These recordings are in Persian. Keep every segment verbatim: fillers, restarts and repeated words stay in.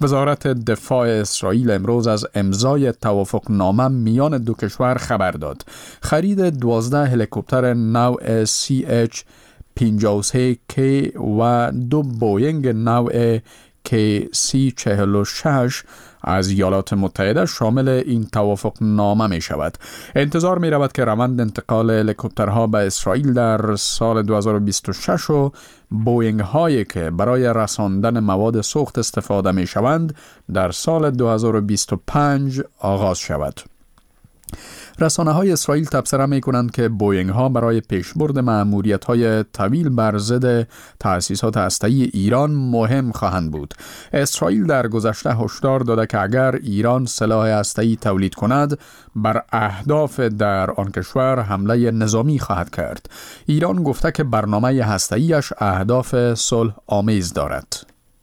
وزارت دفاع اسرائیل امروز از امضای توافقنامه میان دو کشور خبر داد. خرید دوازده هلیکوپتر نوع سی اچ پنجاه و سه کی و دو بوینگ نوع کی سی چهل و شش از ایالات متحده شامل این توافق نامه می شود. انتظار می رود که روند انتقال هلیکوپترها به اسرائیل در سال دو هزار و بیست و شش و بوینگ هایی که برای رساندن مواد سوخت استفاده می شوند در سال دو هزار و بیست و پنج آغاز شود. رسانه های اسرائیل تبصره می کنند که بوینگ ها برای پیشبرد مأموریت های طویل بر ضد تأسیسات هسته‌ای ایران مهم خواهند بود. اسرائیل در گذشته هشدار داده که اگر ایران سلاح هسته‌ای تولید کند بر اهداف در آن کشور حمله نظامی خواهد کرد. ایران گفته که برنامه هسته‌ایش اهداف صلح آمیز دارد.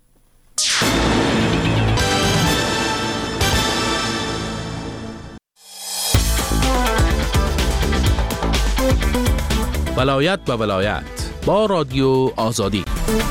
ولایت به ولایت با رادیو آزادی.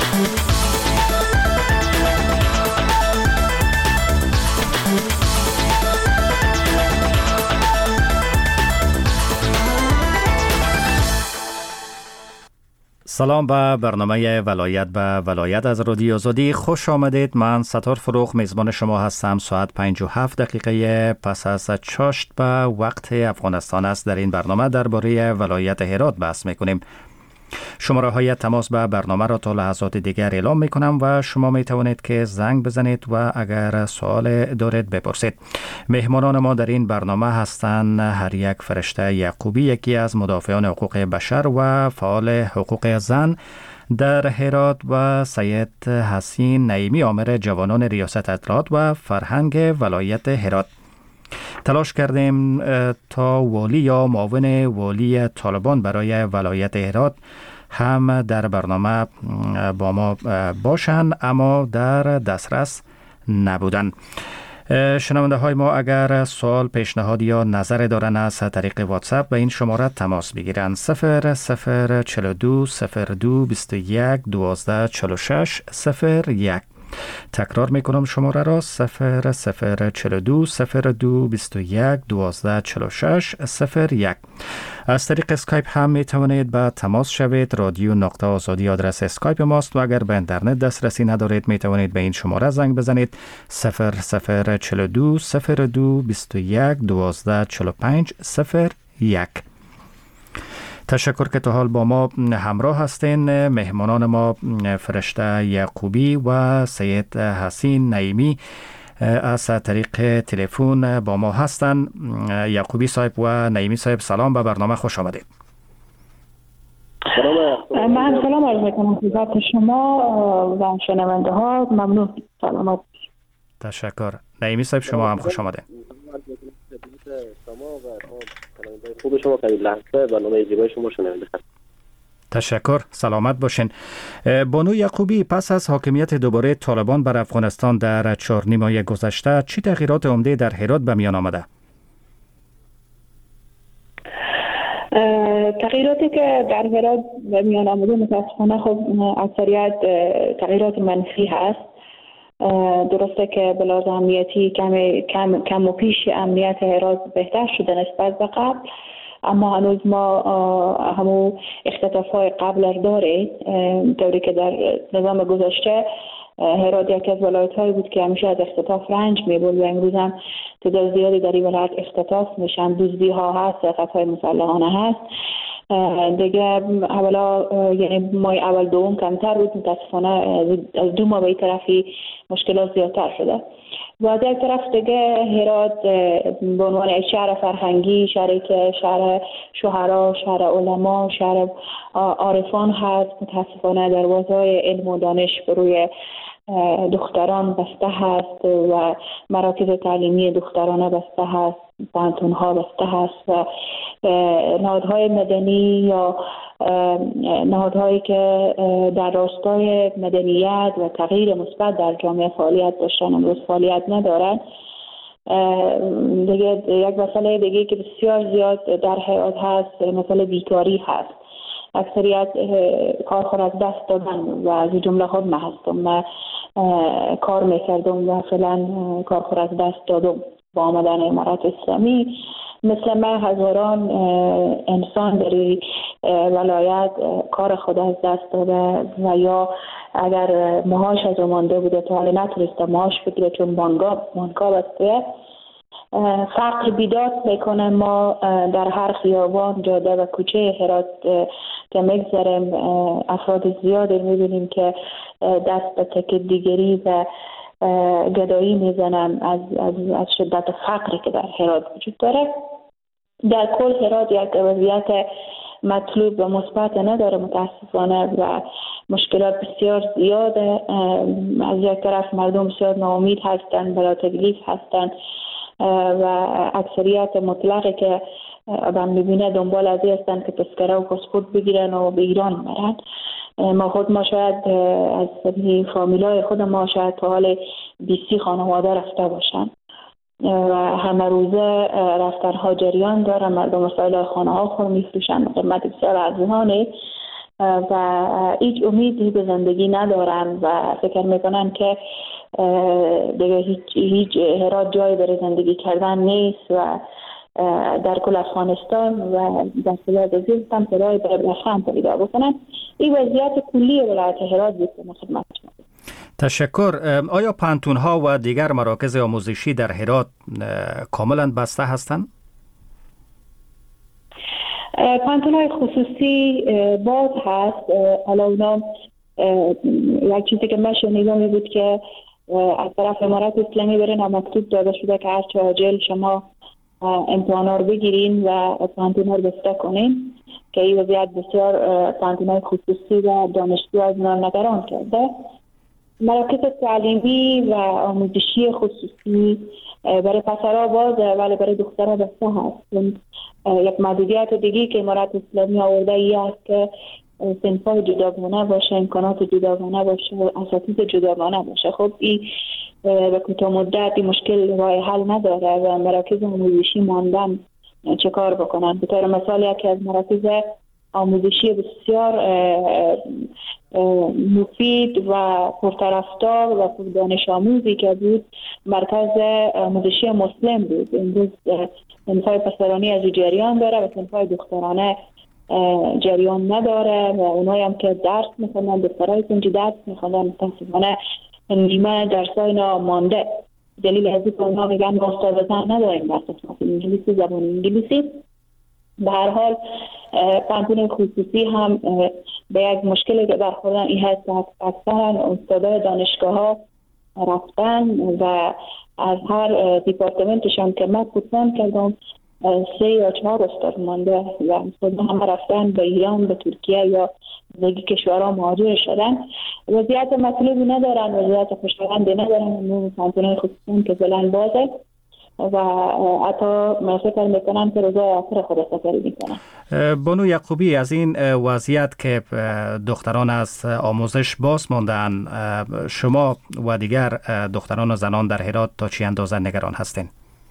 سلام به برنامه ولایت به ولایت از رادیو آزادی. خوش آمدید. من ستار فروغ میزبان شما هستم. ساعت پنج و هفت دقیقه پس از چاشت به وقت افغانستان است. در این برنامه درباره ولایت هرات بحث میکنیم. شماره های تماس به برنامه را تا لحظات دیگر اعلام می کنم و شما می توانید که زنگ بزنید و اگر سوال دارید بپرسید. مهمانان ما در این برنامه هستند هر یک فرشته یعقوبی، یکی از مدافعان حقوق بشر و فعال حقوق زن در هرات، و سید حسین نعیمی، آمر جوانان ریاست اطلاعات و فرهنگ ولایت هرات. تلاش کردیم تا والی یا معاون والی طالبان برای ولایت هرات هم در برنامه با ما باشند، اما در دسترس نبودند. شنونده های ما اگر سوال، پیشنهاد یا نظر دارن از طریق واتساپ به این شماره تماس بگیرند. صفر صفر چهل و دو صفر دو بیست و یک دوازده چهل و شش صفر یک. تکرار میکنم شماره را: صفر صفر چهل و دو صفر دو بیست و یک دوازده چهل و شش صفر یک. از طریق اسکایپ هم میتوانید با تماس شوید. رادیو نقطه آزادی آدرس اسکایپ ماست و اگر به اینترنت دسترسی ندارید میتوانید به این شماره زنگ بزنید: صفر صفر چهل و دو صفر دو بیست و یک دوازده چهل و پنج صفر یک. تشکر که تا حال با ما همراه هستین. مهمانان ما فرشته یعقوبی و سید حسین نعیمی از طریق تلفن با ما هستن. یعقوبی صاحب و نعیمی صاحب، سلام، به برنامه خوش آمدید. من سلام عرض میکنم خدمت شما و شنونده ها. ممنون. سلامت. تشکر. نعیمی صاحب شما هم خوش آمدید. خوب شما خیلی لحظه برنامه زیبای شما شنونده هست. تشکر. سلامت باشین. بانو یعقوبی، پس از حاکمیت دوباره طالبان بر افغانستان در چهار نیم ماه گذشته چی تغییرات عمده در هرات به میان آمده؟ تغییراتی که در هرات به میان آمده متاسفانه خب اکثریت تغییرات منفی هست. درسته که بلاز امنیتی کم, کم, کم و پیش امنیت هرات بهتر شده نسبت به قبل، اما هنوز ما همون اختطاف‌های قبل داره، طوری که در نظام گذشته هرات یکی از ولایت‌هایی بود که همیشه از اختطاف رنج می‌برد و امروز هم تعداد زیادی در این ولایت اختطاف میشن، دزدی‌ها هست، سرقت‌های مسلحانه هست. دیگه اولا یعنی ماه اول دوم کمتر بود، متاسفانه از دو ماه به این طرفی مشکلات زیادتر شده. و از یک طرف دیگه هرات به عنوان شهر فرهنگی، شهری که شهر شهرا، شهر علما، شهر عارفان هست، متاسفانه دروازه‌های علم و دانش بروی دختران بسته هست و مراکز تعلیمی دخترانه بسته هست، پانتون‌ها بسته هست و نهادهای مدنی یا نهادهایی که در راستای مدنیت و تغییر مثبت در جامعه فعالیت داشتن امروز فعالیت ندارن. دیگه یک مسئله دیگه که بسیار زیاد در هرات هست، مسئله بیکاری هست. اکثریت کارخور از دست دادن و از جمله خود من هستم. من کار میکردم و فعلا کارخور از دست دادم. با آمدن امارت اسلامی مثل من هزاران انسان در ولایت کار خود از دست داده و یا اگر معاش از مانده بوده تا حالا نتونسته معاش بگیره چون بانکا بسته. فقر بیداد میکنه. ما در هر خیابان، جاده و کوچه هرات که میگذریم افراد زیادی میبینیم که دست به تک دیگری و گدایی میزنن از, از, از شدت فقری که در هرات وجود داره. در کل هرات یک وضعیت مطلوب و مثبت نداره متاسفانه و مشکلات بسیار زیاده. از یک طرف مردم بسیار ناامید هستند، بلا تکلیف هستند و اکثریت مطلقی که آدم میبینه دنبال از این هستند که تذکره و پاسپورت بگیرن و به ایران برن. ما خود ما شاید از فامیلای خود ما شاید تا حال بیستی خانواده رفته باشن و همه روزه رفتن ها جریان داره. مردم مسائل خانه ها خود میفروشن قیمت بسیار ارزانی و هیچ امیدی به زندگی ندارن و فکر میکنن که دیگه هیچ, هیچ هرات جای برای زندگی کردن نیست و در کل افغانستان و در صورت عزیز هم برای برخم پیدا بکنن. این وضعیت کلی ولایت هرات بود که خدمت شما. تشکر. آیا پانتون ها و دیگر مراکز آموزشی در هرات کاملا بسته هستند؟ پانتون های خصوصی باز هست. حالا اونا یک چیزی که من شنیدم بود که از طرف امارت اسلامی برین مکتوب داده شده که هر چه عاجل شما امتحانا رو بگیرین و پانتون ها رو بسته کنین که این وضعیت بسیار پانتون های خصوصی و دانشجو از اونا نگران کرده. مراکز تعلیمی و آموزشی خصوصی برای پسرها بازه ولی برای دخترها بسته هست. یک محدودیت دیگه که امارت اسلامی آورده ای است که صنف‌های جداگانه باشه، امکانات جداگانه باشه، اساتید جداگانه باشه. خب این به کوتاه مدت این مشکل راه حل نداره و مراکز آموزشی ماندن چه کار بکنن. به طور مثال یکی از مراکز آموزشی بسیار مفید و پرطرفدار و دانش آموزی که بود مرکز آموزشی مسلم بود. امروز صنف‌های پسرانی از جریان داره و صنف‌های دخترانه جریان نداره و اونایی هم که درس میخوندن دخترای کنجی درس میخوندن متاسفانه نیمه درسای اینا مانده. دلیل از این که اونها میگن ما استاد زن نداریم درس انگلیسی، زبان انگلیسی. به هر حال پانتون خصوصی هم به یک مشکلی که برخوردن این هست که اکثرا استادای دانشگاه ها رفتن و از هر دیپارتمنتشان که من پرسان کردم سه یا چهار استاد مانده و استاد همه رفتن به ایران، به ترکیه یا دیگه کشورها مهاجر شدن. وضعیت مطلوبی ندارن، وضعیت خوشایندی ندارن. اون پانتون خصوصی که فعلا بازه و حتی من فکر میکنم که روزای آخر خود سفری میکنم. بانو یعقوبی، از این وضعیت که دختران از آموزش باز ماندن، شما و دیگر دختران و زنان در هرات تا چی اندازه نگران هستین؟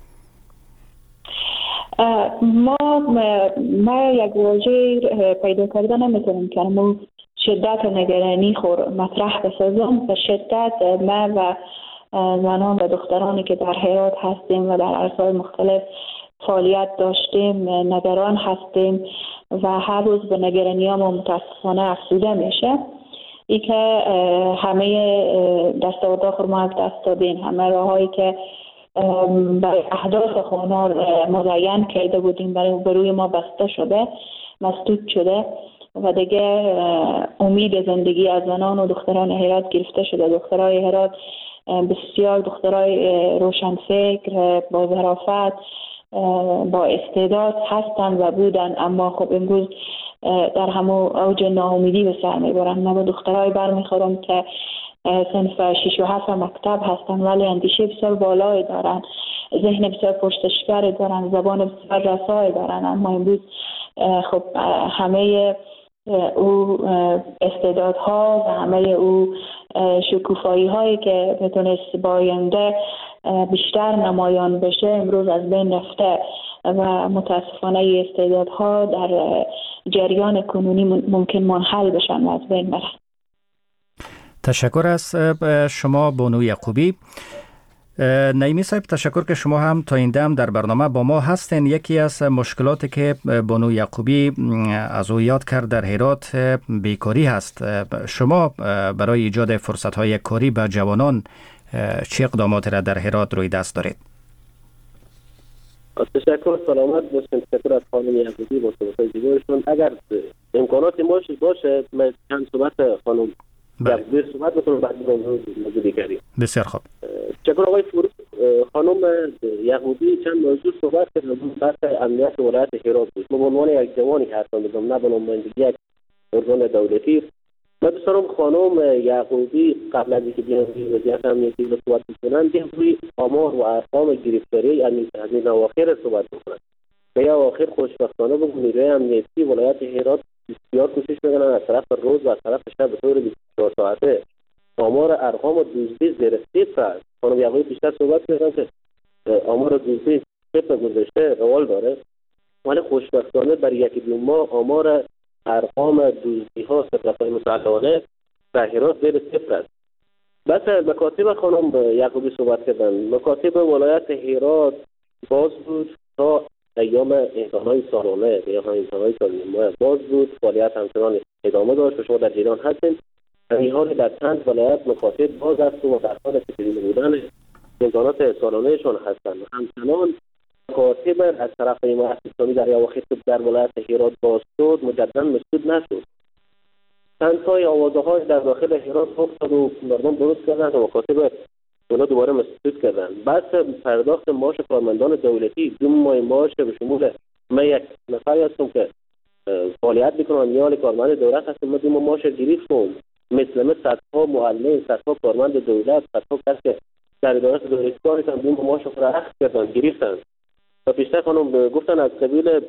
ما ما یک واژه پیدا کرده نمیتونیم که ما شدت نگرانی خور مطرح بسازم. به شدت ما و زنان و دخترانی که در هرات هستیم و در عرصه‌های مختلف فعالیت داشتیم نگران هستیم و هر روز به نگرانی ما متاسفانه افزوده میشه. ای که همه دستاوردها خود ما از دست دادیم، همه راههایی که برای اهداف خود مزین کرده بودیم برای بروی ما بسته شده، مسدود شده و دیگه امید زندگی از زنان و دختران هرات گرفته شده. دخترای هرات بسیار دخترای روشنفکر با ظرافت با استعداد هستند و بودن، اما خب امروز در همو اوج ناامیدی به سر میبرن. من با دخترای برمیخورم که صنف شش و هفت مکتب هستن ولی اندیشه بسیار بالایی دارن، ذهن بسیار پرسشگر دارن، زبان بسیار رسای دارن، اما امروز خب همه او استعدادها و همه او شکوفایی هایی که بتونست با آینده بیشتر نمایان بشه امروز از بین رفته و متاسفانه استعدادها در جریان کنونی ممکن منحل بشن و از بین برن. تشکر از شما بانو یعقوبی. نعیمی صاحب، تشکر که شما هم تا این دم در برنامه با ما هستین. یکی از مشکلاتی که بانو یعقوبی از او یاد کرد در هرات بیکاری هست. شما برای ایجاد فرصت‌های کاری به جوانان چه اقداماتی را در هرات روی دست دارید؟ تشکر، سلامت باشین. تشکر از خانم یعقوبی با صحبت‌های دیگرشون. اگر امکاناتی باشه من چند صحبت خانم یعقوبی صحبت بکنم بعد موضوع دیگری. بسیار خوب. تشکر آقای فروغ. خانم یعقوبی چند موضوع صحبت کردن. بحث امنیت ولایت هرات بود. ما به عنوان یک جوانی هستم بگم، نه به عنوان یک ارگان دولتی. من دوست دارم خانم یعقوبی قبل از اینکه بیان روی وضعیت امنیتی رو صحبت بکنن، بیان روی آمار و ارقام گرفتاری از این اواخر صحبت بکنن. به اواخر خوشبختانه به نیروی امنیتی ولایت هرات بسیار کوشش میکنن از طرف روز و از طرف شب به طور بیست و چهار ساعته آمار ارقام و دزدی زیر صفر است. خانم یعقوبی بیشتر صحبت کردن که آمار دزدی صفر گذشته روال داره، ولی خوشبختانه برای یکی دو ماه آمار ارقام دزدی ها سرقت‌های مسلحانه در هرات زیر صفر است. بس مکاتب خانم یعقوبی صحبت کردن. مکاتب ولایت هرات باز بود تا ایام امتحان‌های سالانه یا امتحان‌های سالانه باز بود، فعالیت همچنان ادامه داشت. شما در ایران هستین، در این حال در چند ولایت مکاتب باز است و در حال تکمیل بودن امتحانات سالانه‌شان هستند. همچنان مکاتب از طرف جماعت اسلامی در اواخر در ولایت هرات باز شد، مجددا مسدود نشد. چند تای آوازه‌های در داخل هرات افتاد و مردم درست کردند و مکاتب اونا دوباره مسدود کردن. بس پرداخت معاش کارمندان دولتی، دو ماه معاش به شمول من یک نفری هستم که فعالیت میکنم، یا کارمند دولت هستم، من دو ماه معاش گرفتم. مثل من صدها معلم، صدها کارمند دولت، صدها کس که در اداره دولتی کار میکنن، دو ماه معاش رو اخذ کردن، گرفتن. و پیشتر خانم گفتن از قبیل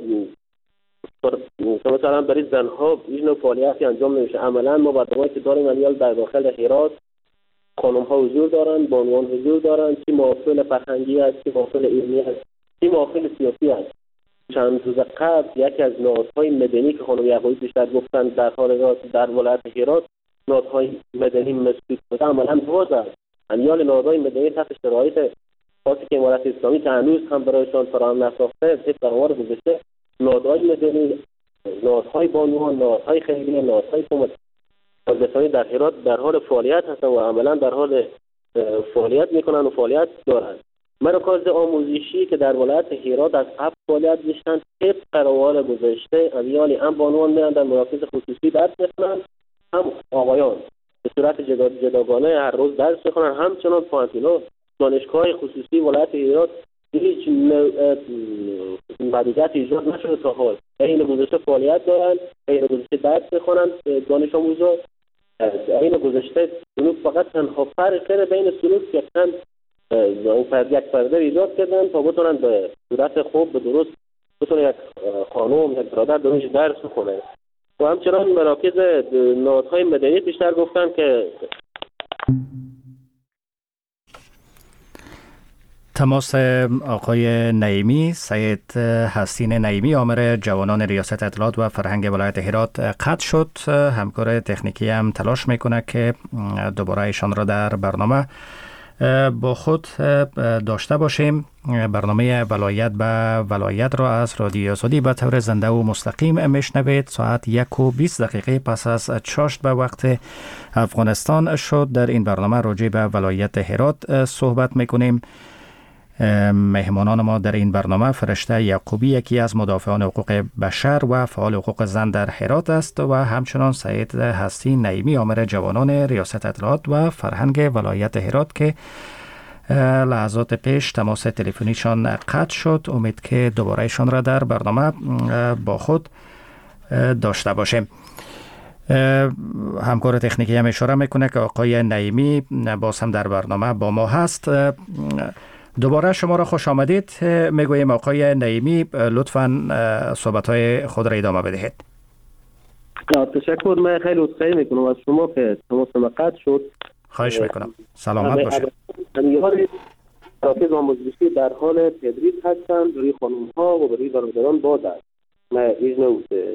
مثلا برای زنها این نوع فعالیتی انجام نمیشه. عملا ما برنامه‌ای که داریم امیال در داخل هرات خانم ها حضور دارن، بانوان حضور دارن، چی محافل فرهنگی است، چی محافل علمی است، چی محافل سیاسی است. چند روز قبل یکی از نهادهای مدنی که خانم یعقوبی بیشتر گفتن در حال در ولایت هرات نهادهای مدنی مسدود شده، عملا باز است. امیال نهادهای مدنی تحت شرایط خاصی که امارت اسلامی که هنوز هم برایشان فراهم نساخته، طبق آمار گذشته نهادهای مدنی، نهادهای بانوان، نهادهای خیریه، نهادهای کمک در هرات در حال فعالیت هستن و عملا در حال فعالیت میکنن و فعالیت دارن. مراکز آموزشی که در ولایت هرات از قبل فعالیت داشتن، طبق روال گذشته امیالی هم بانوان میان در مراکز خصوصی درس میخونن، هم آقایان به صورت جداگانه هر روز درس میخونن. همچنان پانتینا دانشگاه خصوصی ولایت هرات هیچ محدودیت ایجاد نشده تا حال. این گذشته فعالیت دارن، این گذشته درس میخونن دانش آموزا. این گذشته سلوک فقط تنها فرق بین سلوک که چند این فرد یک پرده ایجاد کردن تا بتونن به صورت خوب به درست بتونه یک خانم یک برادر دانش درس بخونه. و همچنان مراکز نهادهای مدنی بیشتر گفتن که تماس آقای نعیمی، سید حسین نعیمی، آمر جوانان ریاست اطلاعات و فرهنگ ولایت هرات قطع شد. همکار تکنیکی هم تلاش میکنه که دوباره ایشان را در برنامه با خود داشته باشیم. برنامه ولایت به ولایت را از رادیو آزادی به طور زنده و مستقیم میشنوید. ساعت یک و بیست دقیقه پس از چاشت به وقت افغانستان شد. در این برنامه راجع به ولایت هرات صحبت میکنیم. مهمانان ما در این برنامه فرشته یعقوبی، یکی از مدافعان حقوق بشر و فعال حقوق زن در هرات است، و همچنان سید حسین نعیمی، آمر جوانان ریاست اطلاعات و فرهنگ ولایت هرات که لحظات پیش تماس تلفنیشان قطع شد. امید که دوباره ایشان را در برنامه با خود داشته باشیم. همکار تکنیکی هم اشاره میکنه که آقای نعیمی باز هم در برنامه با ما هست. دوباره شما را خوش آمدید میگوییم. آقای نعیمی لطفاً صحبت‌های خود را ادامه بدهید. تشکر. من خیلی عذرخواهی میکنم از شما که تماس قطع شد. خواهش میکنم. سلامت باشید. امیال مراکز آموزشی در حال تدریس هستند برای خانم‌ها و برای برادران باز است. من این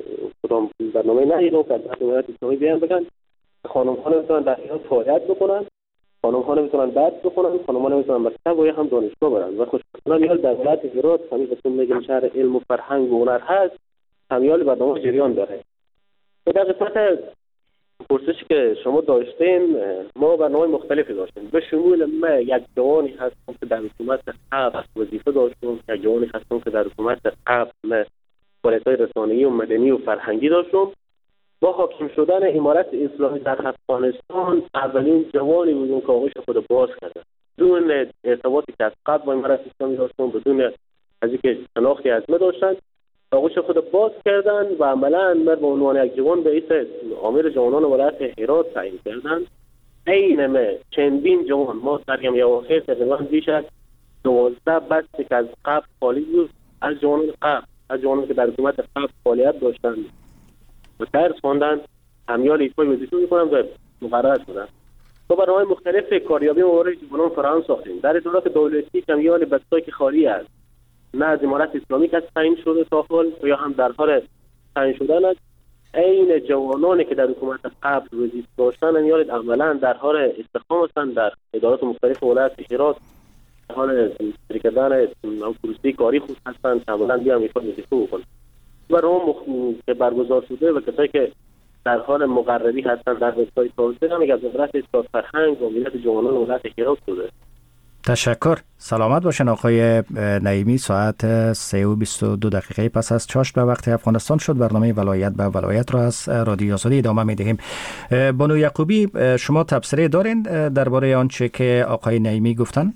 کدام برنامه ندیدم که از امارات اسلامی بیان بگن خانم ها نمیتونن در ایران فعالیت بکنن، خانم ها نمیتونن درس بخونن، خانم ها نمیتونن مکتب و یا هم دانشگاه برن. و خوشبختانه در ولایت هرات همین که میگیم شهر علم و فرهنگ و هنر هست، همیال برنامه جریان داره. و در قسمت پرسشی که شما داشتین، ما برنامه مختلفی داشتیم. به شمول ما یک جوانی هستم که در حکومت قبل وظیفه داشتم، یک جوانی هستم که در حکومت قبل فعالیت‌های رسانه‌ای و مدنی و فرهنگی داشتم. با حاکم شدن امارت اسلامی در افغانستان اولین جوانی بودم که آغوش خود باز کردم، بدون ارتباطی که از قبل با امارت اسلامی داشتم، بدون از اینکه شناختی از من داشتن، آغوش خود باز کردن و عملا من به عنوان یک جوان به اسم امیر جوانان ولایت هرات تعیین کردن. عین ما چندین جوان ما سرگرم یا آخر تقریبا بیش از دوازده بسته که از قبل خالی بود، از جوانان قبل از جوانان که در حکومت قبل فعالیت داشتن و درس خواندن همیال ایفای وظیفه میکنن و مقرر شدن. با برنامه مختلف کاریابی موارد جوانان فراهم ساختیم. در ادارات دولتی همیال بسایی که خالی است، نه از امارت اسلامی که تعیین شده تا حال یا هم در حال تعیین شدن است، عین جوانانی که در حکومت قبل وظیفه داشتن همیال عملا در حال استخدام هستند در ادارات مختلف ولایت هرات، در حال شرکت کردن پروسه کاری خود هستند که عملا بیان ایفای وظیفه بکنن. برنامه که برگزار شده و کسایی که در حال مقرری هستند در وبسایت تازه هم از وزارت اصلاح فرهنگ و ملیت جوانان ولایت هرات شده. تشکر. سلامت باشین آقای نعیمی. ساعت سه و بیست و دو دقیقه پس از چاشت به وقت افغانستان شد. برنامه ولایت به ولایت را از رادیو آزادی ادامه می‌دهیم. بانو یعقوبی، شما تبصره دارین درباره آنچه که آقای نعیمی گفتن؟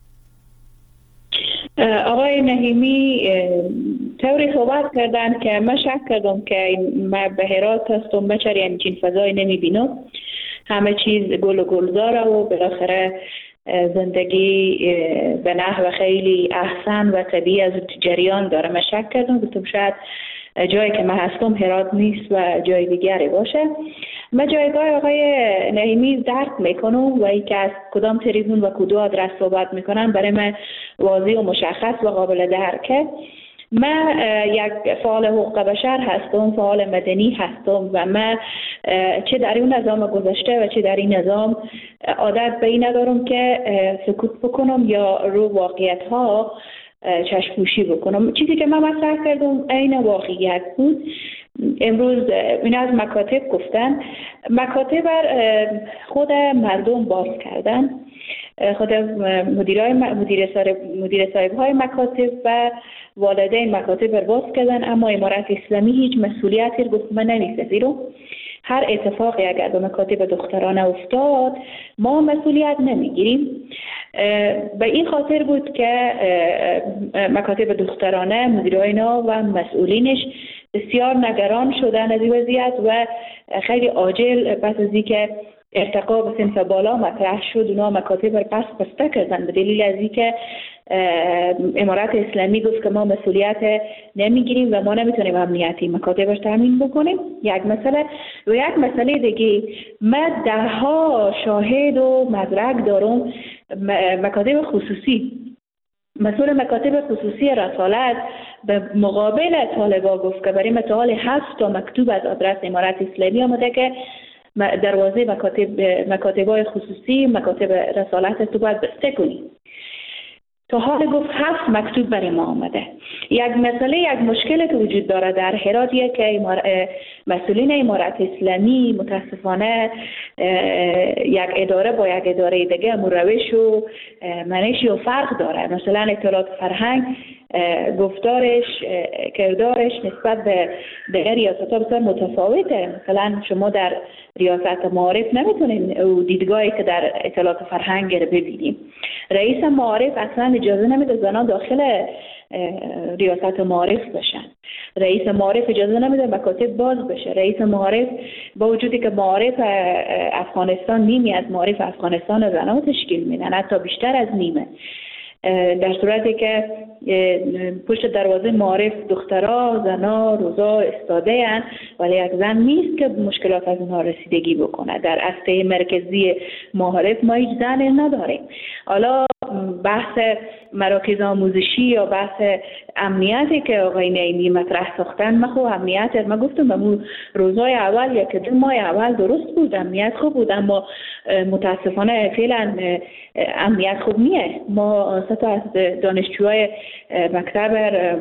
آقای نعیمی طوری صحبت کردن که من شک کردم که من به هرات هستم، من چرا همچین فضای نمیبینم، همه چیز گل و گلزاره و بالاخره زندگی به نحو خیلی احسن و طبیعی از جریان داره. من شک کردم گفتم شاید جایی که من هستم هرات نیست و جای دیگری باشه. من جایگاه آقای نعیمی درک میکنم و ای که از کدام تریبون و کدوم آدرس صحبت میکنن برای من واضح و مشخص و قابل درکه. من یک فعال حقوق بشر هستم، فعال مدنی هستم و من چه در این نظام گذشته و چه در این نظام عادت به این ندارم که سکوت بکنم یا رو واقعیت ها چشم‌پوشی بکنم. چیزی که من مطرح کردم عین واقعیت بود. امروز این از مکاتب گفتن، مکاتب بر خود مردم باز کردن، خود مدیرای مدیر صاحب مدیر صاحب های مکاتب و والدین مکاتب بر باز کردن، اما امارت اسلامی هیچ مسئولیتی رو گفت من نمی‌پذیرم. هر اتفاقی اگر به مکاتب دخترانه افتاد ما مسئولیت نمیگیریم. به این خاطر بود که مکاتب دخترانه مدیرای اینا و مسئولینش بسیار نگران شدن از این وضعیت و خیلی عاجل پس از اینکه ارتقا به صنف بالا مطرح شد اونا مکاتب رو پس بسته کردن به دلیل از اینکه امارت اسلامی گفت که ما مسئولیت نمیگیریم و ما نمیتونیم امنیتی مکاتبش تامین بکنیم. یک مسئله و یک مسئله دیگه، من ده ها شاهد و مدرک دارم مکاتب خصوصی، مسئول مکاتب خصوصی رسالت به مقابل طالبا گفت که برای متعال هفت تا مکتوب از آدرس امارت اسلامی آمده که دروازه مکاتب مکاتبای خصوصی مکاتب رسالت تو باید بسته کنی. تا حال گفت هفت مکتوب برای ما آمده. یک مسئله یک مشکل که وجود داره در هراتیه که امار... مسئولین امارت اسلامی متاسفانه یک اداره با یک اداره دیگه روش و منشی و فرق داره. مثلا اطلاعات فرهنگ گفتارش کردارش نسبت به دیگر ریاست‌ها بسیار متفاوته. مثلا شما در ریاست معارف نمیتونید او دیدگاهی که در اطلاعات فرهنگ رو ببینیم. رئیس معارف اصلا اجازه نمیده زنان داخل ریاست معارف بشن. رئیس معارف اجازه نمیده مکاتب باز بشه. رئیس معارف با وجودی که معارف افغانستان نیمی از معارف افغانستان زنان تشکیل میدن، حتی بیشتر از نیمه، در صورتی که پشت دروازه معارف دخترها، زنا، روزا استاده هستند، ولی یک زن نیست که مشکلات از اونها رسیدگی بکنه. در هسته مرکزی معارف ما هیچ زن نداریم. حالا بحث مراکز آموزشی یا بحث امنیتی که آقای نعیمی مطرح ساختن، ما خب امنیت ما گفتم به روزای اول یا که دو ماه اول درست بود، امنیت خوب بود، اما متاسفانه فعلا امنیت خوب نیست. ما سه تا از دانشجوهای مکتب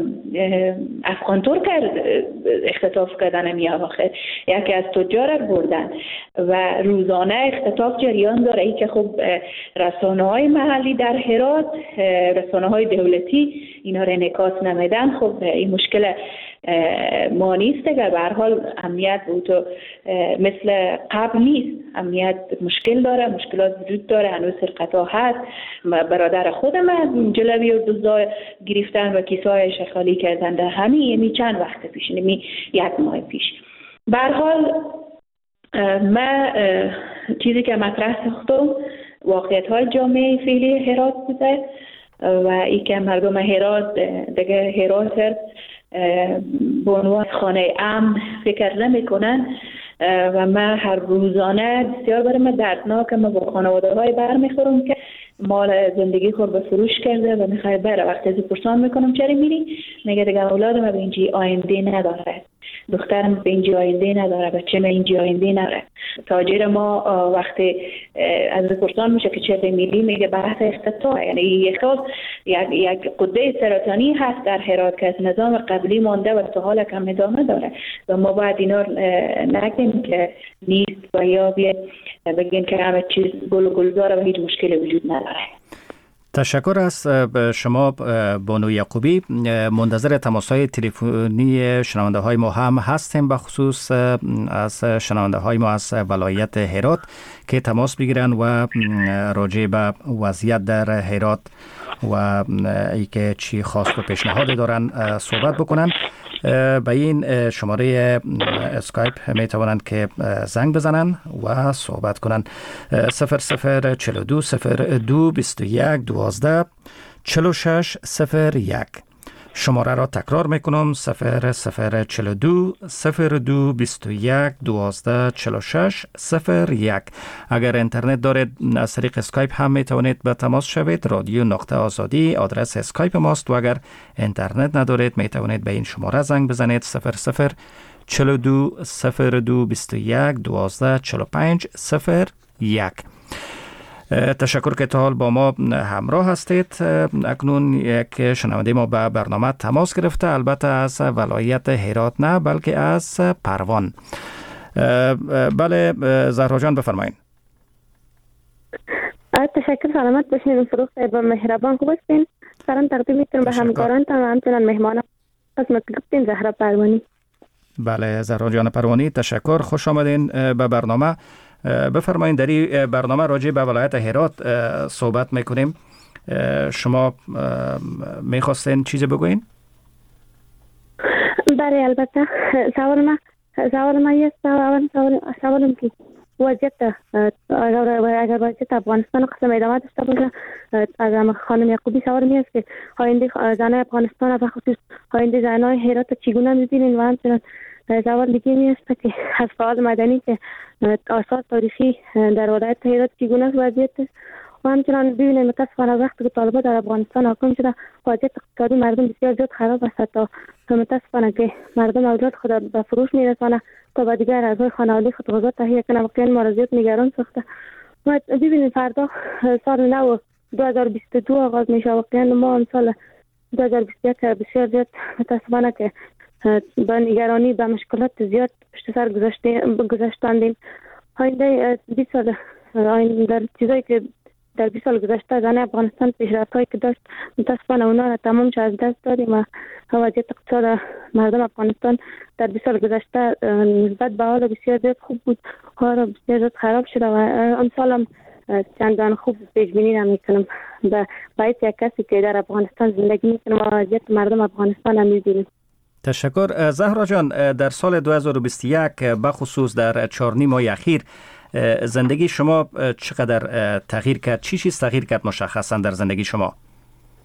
افغان ترک اختطاف کردن می اواخر، یکی از تجار بردن و روزانه اختطاف جریان داره. ای که خب رسانه های محلی در هرات، رسانه های دولتی اینا رو انعکاس نمیدن. خب این مشکل ما نیست که به هر حال امنیت بود و مثل قبل نیست. امنیت مشکل داره، مشکلات وجود داره، هنوز سرقت‌ها هست. برادر خودم جلوی و دزدا گرفتن و کیسه‌هایش خالی کردن در همین یعنی چند وقت پیش، یعنی یک ماه پیش. به هر حال ما چیزی که مطرح ساختم واقعیت‌های جامعه فعلی هرات بوده و ای که مردم هرات دیگه هرات به عنوان خانه امن فکر نمی‌کنن و من هر روزانه بسیار برای من دردناکه. من با خانواده های برمیخورم که مال زندگی خود به فروش کرده و میخوای بره. وقتی از پرسان میکنم چرا میری؟ میگه دیگه اولادم به اینجی آینده نداره، دخترم به اینجی آینده نداره، بچه من اینجی آینده نداره. تاجر ما وقتی از پرسان میشه که چرا میری، میگه بحث اختطاف. یعنی یک یک یک قده سرطانی هست در هرات که از نظام قبلی مانده و تا حال کم ادامه داره و ما باید اینا نگیم که نیست و یا بگیم که همه چیز گل و گلزاره و هیچ مشکلی وجود نداره. تشکر از شما بانو یعقوبی. منتظر تماس‌های تلفنی شنونده های ما هم هستیم، بخصوص از شنونده های ما از ولایت هرات که تماس بگیرن و راجع به وضعیت در هرات و ای که چی خواست و پیشنهاد دارن صحبت بکنن. به این شماره اسکایپ می توانند که زنگ بزنن و صحبت کنن. صفر صفر چهل و دو صفر دو بیست و یک دوازده چهل و شش صفر یک. شماره را تکرار میکنم: صفر صفر چهل و دو صفر دو بیست و یک دوازده چهل و شش صفر یک. اگر اینترنت دارید از طریق اسکایپ هم میتوانید به تماس شوید. رادیو نقطه آزادی آدرس اسکایپ ماست و اگر اینترنت ندارید میتوانید به این شماره زنگ بزنید: صفر صفر چهل و دو صفر دو بیست و یک دوازده چهل و پنج صفر یک. تشکر که تا حال با ما همراه هستید. اکنون یک شنونده ما به برنامه تماس گرفته، البته از ولایت هرات نه بلکه از پروان. بله زهرا جان بفرمایید. تشکر، سلامت باشین. فروخ صاحب مهربان خوب هستین؟ سلام تقدیم می‌کنم به همکارانتان و همچنان مهمانان قسمت گفتین. زهرا پروانی. بله زهرا جان پروانی، تشکر، خوش آمدین به برنامه. بفرمایین، در این برنامه راجع به ولایت هرات صحبت میکنیم. شما میخواستین چیزی بگوین؟ بله البته. سوال ما سوال ما است سوال سوالم که وضعیت اگر وضعیت افغانستان قسم ادامه داشته باشه، از خانم یعقوبی سوال می است که آینده زنای افغانستان و خصوص آینده زنای هرات چگونه می‌بینین و همچنین سوال دیگه می است که از فعال مدنی که آثار تاریخی در ولایت هرات چگونه است وضعیت و همچنان ببینید متاسفانه وقتی که طالبان در افغانستان حاکم شده وضعیت اقتصادی مردم بسیار زیاد خراب است تا متاسفانه که مردم اولاد خود به فروش میرسانه تا به دیگر اعضای خانواده خود غذا تهیه کنه. واقعا ما را زیاد نگران ساخته. و ببینید فردا سال نو دو هزار و بیست و دو آغاز میشه. واقعا ما هم سال دو هزار و بیست و یک بسیار زیاد متاسفانه که با نگرانی به مشکلات زیاد پشت سر گذاشتاندیم. آینده بیست سال آینده در چیزایی که در بیست سال گذشته زن افغانستان پیشرفت‌هایی که داشت متاسفانه اونا را تمام از دست دادیم و وضعیت اقتصاد مردم افغانستان در بیست سال گذشته نسبت به حال بسیار زیاد خوب بود، حالا بسیار زیاد خراب شده و امسال هم چندان خوب پیش بینی نمی‌کنم به باعث یک کسی که در افغانستان زندگی می‌کنه و وضعیت مردم افغانستان هم می‌بینیم. تشکر. زهرا جان، در سال دو هزار و بیست و یک بخصوص در چهار نیم ماه اخیر زندگی شما چقدر تغییر کرد؟ چی چیز تغییر کرد مشخصا در زندگی شما؟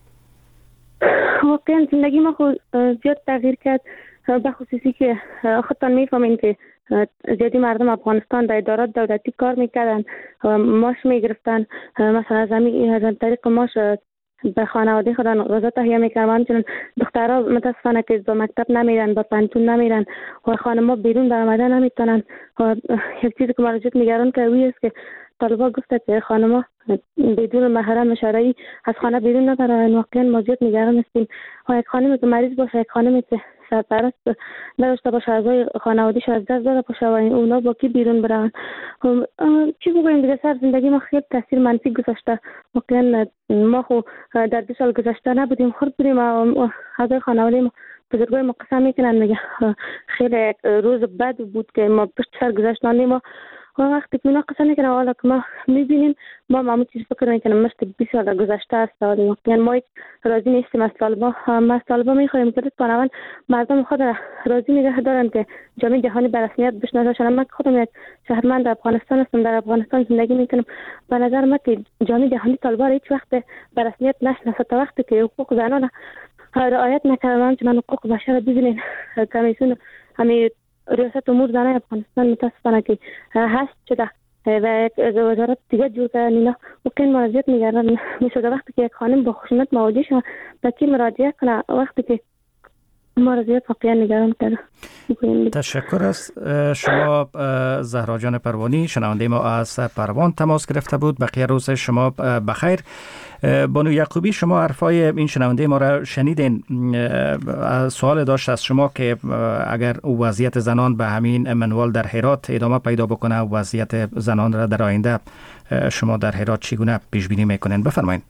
واقعا زندگی ما خود زیاد تغییر کرد، به خصوصی که خودتان میفهمین که زیادی مردم افغانستان در ادارات دولتی کار میکردن، ماش میگرفتن، مثلا از همین طریق ماش به خانواده خودن غذا تهیه میکردن. چون دخترها متاسفانه که به مکتب نمیرن، به پانتون نمیرن و خانم‌ها بیرون به آمدن نمیتونن. و یک چیزی که مرجوت نگران که وی است که طالبا گفته که خانم‌ها بدون محرم شرعی از خانه بیرون نبرن. واقعا ما زیاد نگران هستیم. و یک خانمی که مریض باشه، یک خانمی که سرپرست نداشته باشه، اعضای خانواده‌اش از دست داده باشه و اونا با کی بیرون برن. چی بگویم دیگه، سر زندگی ما خیلی تاثیر منفی گذاشته. واقعا ما خو در دو سال گذشته نبودیم، خرد بودیم و اعضای خانواده ما بزرگای ما قسم میکنن میگه خیلی روز بد بود که ما پشت سر گذاشتیم. ما وقتی که اونا قسم میکنن حالا که ما میبینیم ما معمول چیز فکر میکنم مثل بیست سال گذشته است. واقعا ما راضی نیستیم از طالبا. ما از طالبا میخوایم که لطفاً مردم خود راضی نگه دارن که جامعه جهانی به رسمیت بشناسه. من خودم یک شهروند افغانستان هستم، در افغانستان زندگی میکنم. به نظر من که جامعه جهانی طالبا هیچ وقت به رسمیت نشناسه تا وقتی که حقوق زنان رعایت نکردن. چون حقوق بشر ببینین کمیسیون همین ریاست امور زنان افغانستان متاسفانه که هست شده و وزارت دیگه جور کردن. اینا ممکن مراجعت میگردن میشده وقتی که یک خانم با خشونت مواجه شد به کی مراجعه کنه، وقتی که مراجعت واقعا نگران کرده. تشکر است. شما زهرا جان پروانی، شنونده ما از پروان تماس گرفته بود. بقیه روز شما بخیر. بانو یعقوبی، شما حرفای این شنونده ما را شنیدین. سوال داشت از شما که اگر وضعیت زنان به همین منوال در هرات ادامه پیدا بکنه، وضعیت زنان را در آینده شما در هرات چگونه پیش بینی میکنین؟ بفرمایید.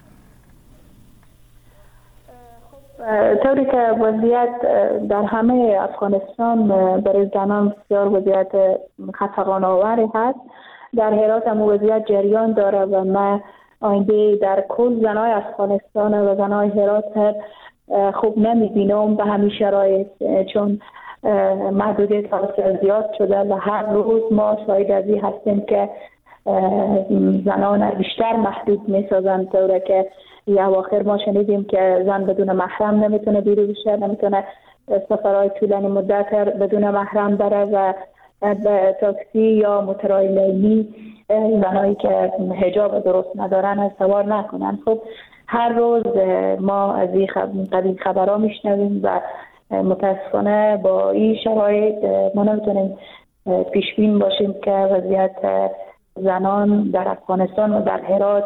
طوری که وضعیت در همه افغانستان برای زنان بسیار وضعیت خفقان آوری هست، در هرات هم وضعیت جریان داره و ما آینده در کل زنای افغانستان و زنای هرات خوب نمیبینم به همین شرایط، چون محدودیت توسعه زیاد شده و هر روز ما شاهد از این هستیم که زنان بیشتر محدود میسازن. طوری که یا اواخر ما شنیدیم که زن بدون محرم نمیتونه بیرون بشه، نمیتونه سفرهای طولانی مدت بدون محرم بره و به تاکسی یا موتورهای لیلی زنایی که حجاب درست ندارن از سوار نکنن. خب هر روز ما از این قبیل خبرها میشنویم و متاسفانه با این شرایط ما نمیتونیم پیشبین باشیم که وضعیت زنان در افغانستان و در هرات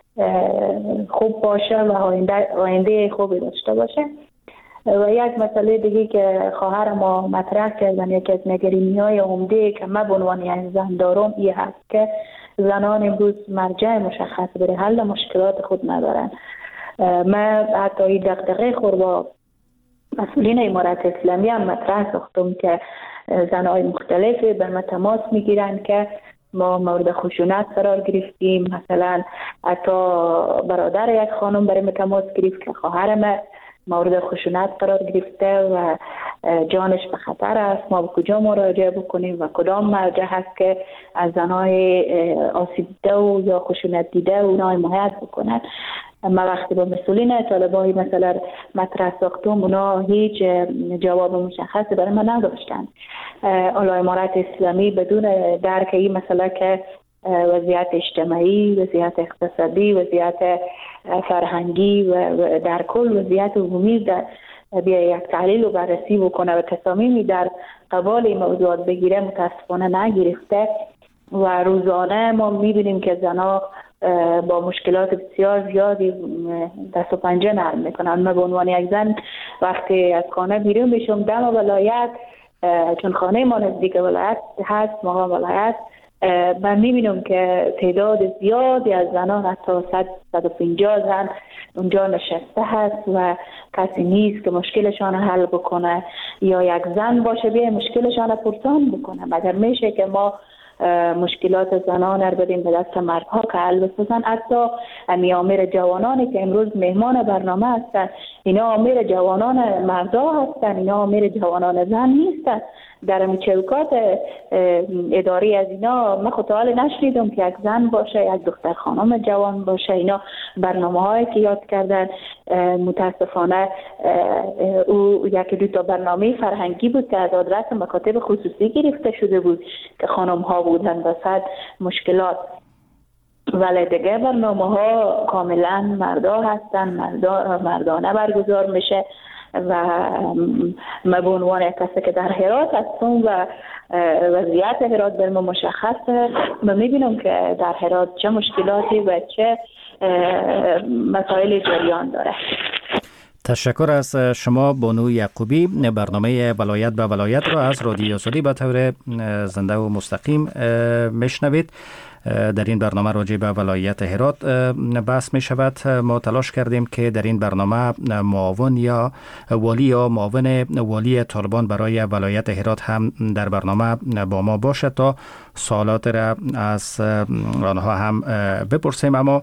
خوب باشه و آینده, آینده خوبی داشته باشه. و یک مسئله دیگه که خواهر ما مطرح کردن، یکی از نگرانی‌های عمده که ما به عنوان یک زن دارم این هست که زنان امروز مرجع مشخص برای حل مشکلات خود ندارن. ما حتی این دغدغه خود با مسئولین امارت اسلامی هم مطرح ساختم که زنهای مختلفی به ما تماس میگیرن که ما مورد خشونت قرار گرفتیم. مثلا حتی برادر یک خانم برای تماس گرفت که خواهر ما مورد خشونت قرار گرفته و جانش به خطر است، ما به کجا مراجعه بکنیم و کدام مرجع هست که از زنهای آسیب دیده و یا خشونت دیده و اونا حمایت بکنن. ما وقتی با مسئولین طالبای مثلا مطرح ساختم اونا هیچ جواب مشخصی برای ما نداشتن. اعلی امارت اسلامی بدون درک این مسئله که وضعیت اجتماعی، وضعیت اقتصادی، وضعیت فرهنگی و در کل وضعیت عمومی در بیا یک تحلیل و بررسی بکنه و تصامیمی در قبال این موضوعات بگیره متاسفانه نگرفته و روزانه ما میبینیم که زنها با مشکلات بسیار زیادی دست و پنجه نرم میکنن. من به عنوان یک زن وقتی از خانه بیرون میشم دم ولایت، چون خانه ما نزدیک ولایت هست، ما ولایت، من میبینم که تعداد زیادی از زنان حتی صد صد و پنجاه زن اونجا نشسته هست و کسی نیست که مشکلشان حل بکنه یا یک زن باشه بیای مشکلشان پرسان بکنه. مگر میشه که ما مشکلات زنان رو بدیم به دست مردها که حل بسازن؟ حتی میامر جوانانی که امروز مهمان برنامه هستن اینا امیر جوانان مردا هستن، اینا امیر جوانان زن نیستن. در چوکات اداری از اینا من خود حال نشنیدم که یک زن باشه، یک دختر خانم جوان باشه. اینا برنامه هایی که یاد کردن متاسفانه او یکی دو تا برنامه فرهنگی بود که از آدرس مکاتب خصوصی گرفته شده بود که خانم ها بودن وسط مشکلات، ولی دیگه برنامه ها کاملا مردا هستن، مردا مردانه برگزار میشه و من به عنوان یک کسی که در هرات هستم و وضعیت هرات بر ما مشخصه، من میبینم که در هرات چه مشکلاتی و چه مسائل جریان داره. تشکر از شما بانو یعقوبی. برنامه ولایت به ولایت را از رادیو آزادی به طور زنده و مستقیم میشنوید. در این برنامه راجع به ولایت هرات بحث می شود. ما تلاش کردیم که در این برنامه معاون یا والی یا معاون والی طالبان برای ولایت هرات هم در برنامه با ما باشد تا سوالات را از آنها هم بپرسیم، اما